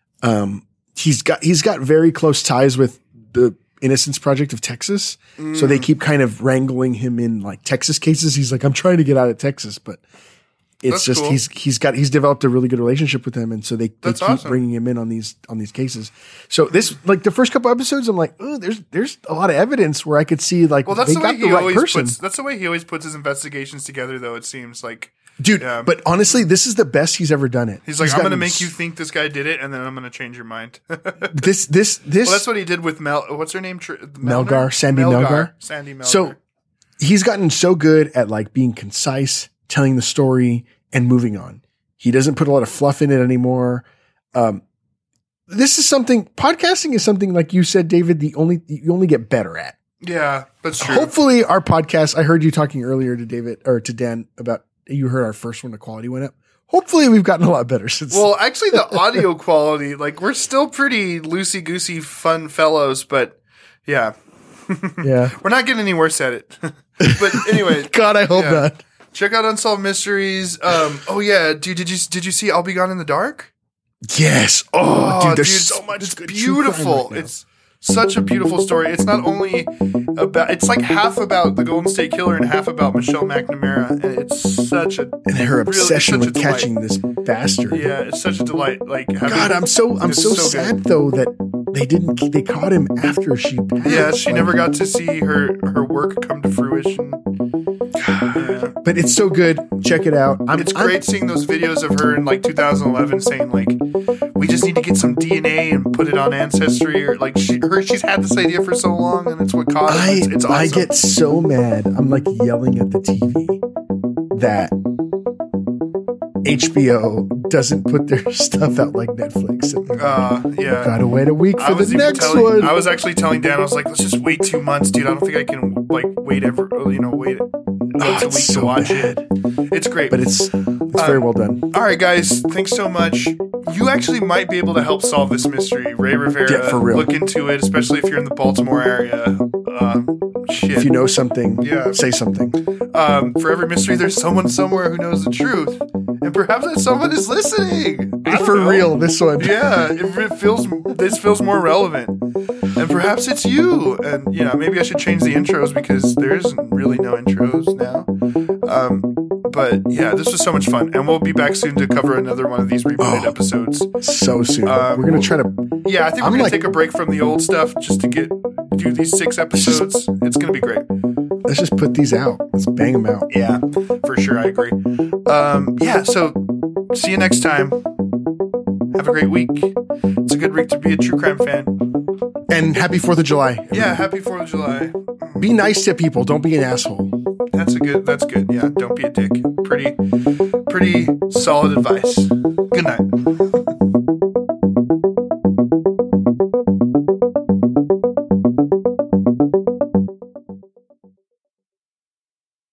Um, he's got he's got very close ties with the Innocence Project of Texas, so they keep kind of wrangling him in like Texas cases. He's like, I'm trying to get out of Texas, but it's That's just cool. he's he's got he's developed a really good relationship with them, and so they, they That's keep awesome. bringing him in on these on these cases. So this like the first couple episodes, I'm like, oh, there's there's a lot of evidence where I could see like Well, that's they the got way the he right always person, puts. That's the way he always puts his investigations together. Though it seems like dude. Yeah. But honestly, this is the best he's ever done it. he's like, I'm going to gotten make s- you think this guy did it, and then I'm going to change your mind. well, this this this. that's what he did with Mel. What's her name? Tr- Melgar, Sandy Melgar? Sandy Melgar. So he's gotten so good at like being concise, telling the story, and moving on. He doesn't put a lot of fluff in it anymore. Um, this is something podcasting is something like you said, David. The only you only get better at. yeah, that's true. Hopefully, our podcast. I heard you talking earlier to David or to Dan about you heard our first one. The quality went up. Hopefully, we've gotten a lot better since. Well, actually, the audio quality, like, we're still pretty loosey goosey, fun fellows, but yeah, yeah. we're not getting any worse at it. But anyway, God, I hope Yeah. not. check out Unsolved Mysteries. Um, oh yeah, dude, did you did you see I'll Be Gone in the Dark? Yes. Oh, dude, there's it's- so much. It's good true crime beautiful. right now. It's such a beautiful story. It's not only about. It's like half about the Golden State Killer and half about Michelle McNamara, and it's such a and her really- obsession such a with delight. catching this bastard. Yeah, it's such a delight. Like, having, God, I'm so I'm it's so, so good. sad though that they didn't they caught him after she passed. Yeah, she Like, never got to see her her work come to fruition. Yeah. But it's so good. Check it out. I'm, It's I'm- great seeing those videos of her in like two thousand eleven saying like, we just need to get some D N A and put it on Ancestry, or like she her she's had this idea for so long and it's what caught her. I It's, it's awesome. I get so mad. I'm like yelling at the T V that H B O doesn't put their stuff out like Netflix. And uh, yeah. gotta wait a week I for was the even next telling, one. I was actually telling Dan, I was like, let's just wait two months, dude. I don't think I can like wait ever, you know, wait once a week it's to so watch bad. it. It's great. But it's it's very well done. All right, guys. Thanks so much. You actually might be able to help solve this mystery. Ray Rivera, Yeah, for real. look into it, especially if you're in the Baltimore area. Um, shit. If you know something, Yeah. say something. Um, for every mystery, there's someone somewhere who knows the truth, and perhaps that someone is listening. I don't For know. real, this one. Yeah, it, it feels this feels more relevant, and perhaps it's you. And you know, maybe I should change the intros because there isn't really no intros now. Um, but yeah, this was so much fun, and we'll be back soon to cover another one of these rebooted Oh. episodes. So soon. Um, We're gonna try to. Yeah, I think we're I'm gonna like- take a break from the old stuff just to get do these six episodes. It's gonna be great. Let's just put these out. Let's bang them out. Yeah, for sure. I agree. Um, yeah, so see you next time. Have a great week. It's a good week to be a true crime fan. And happy Fourth of July. Yeah, happy fourth of July. Be nice to people. Don't be an asshole. That's a good, that's good. Yeah, don't be a dick. Pretty, pretty solid advice. Good night.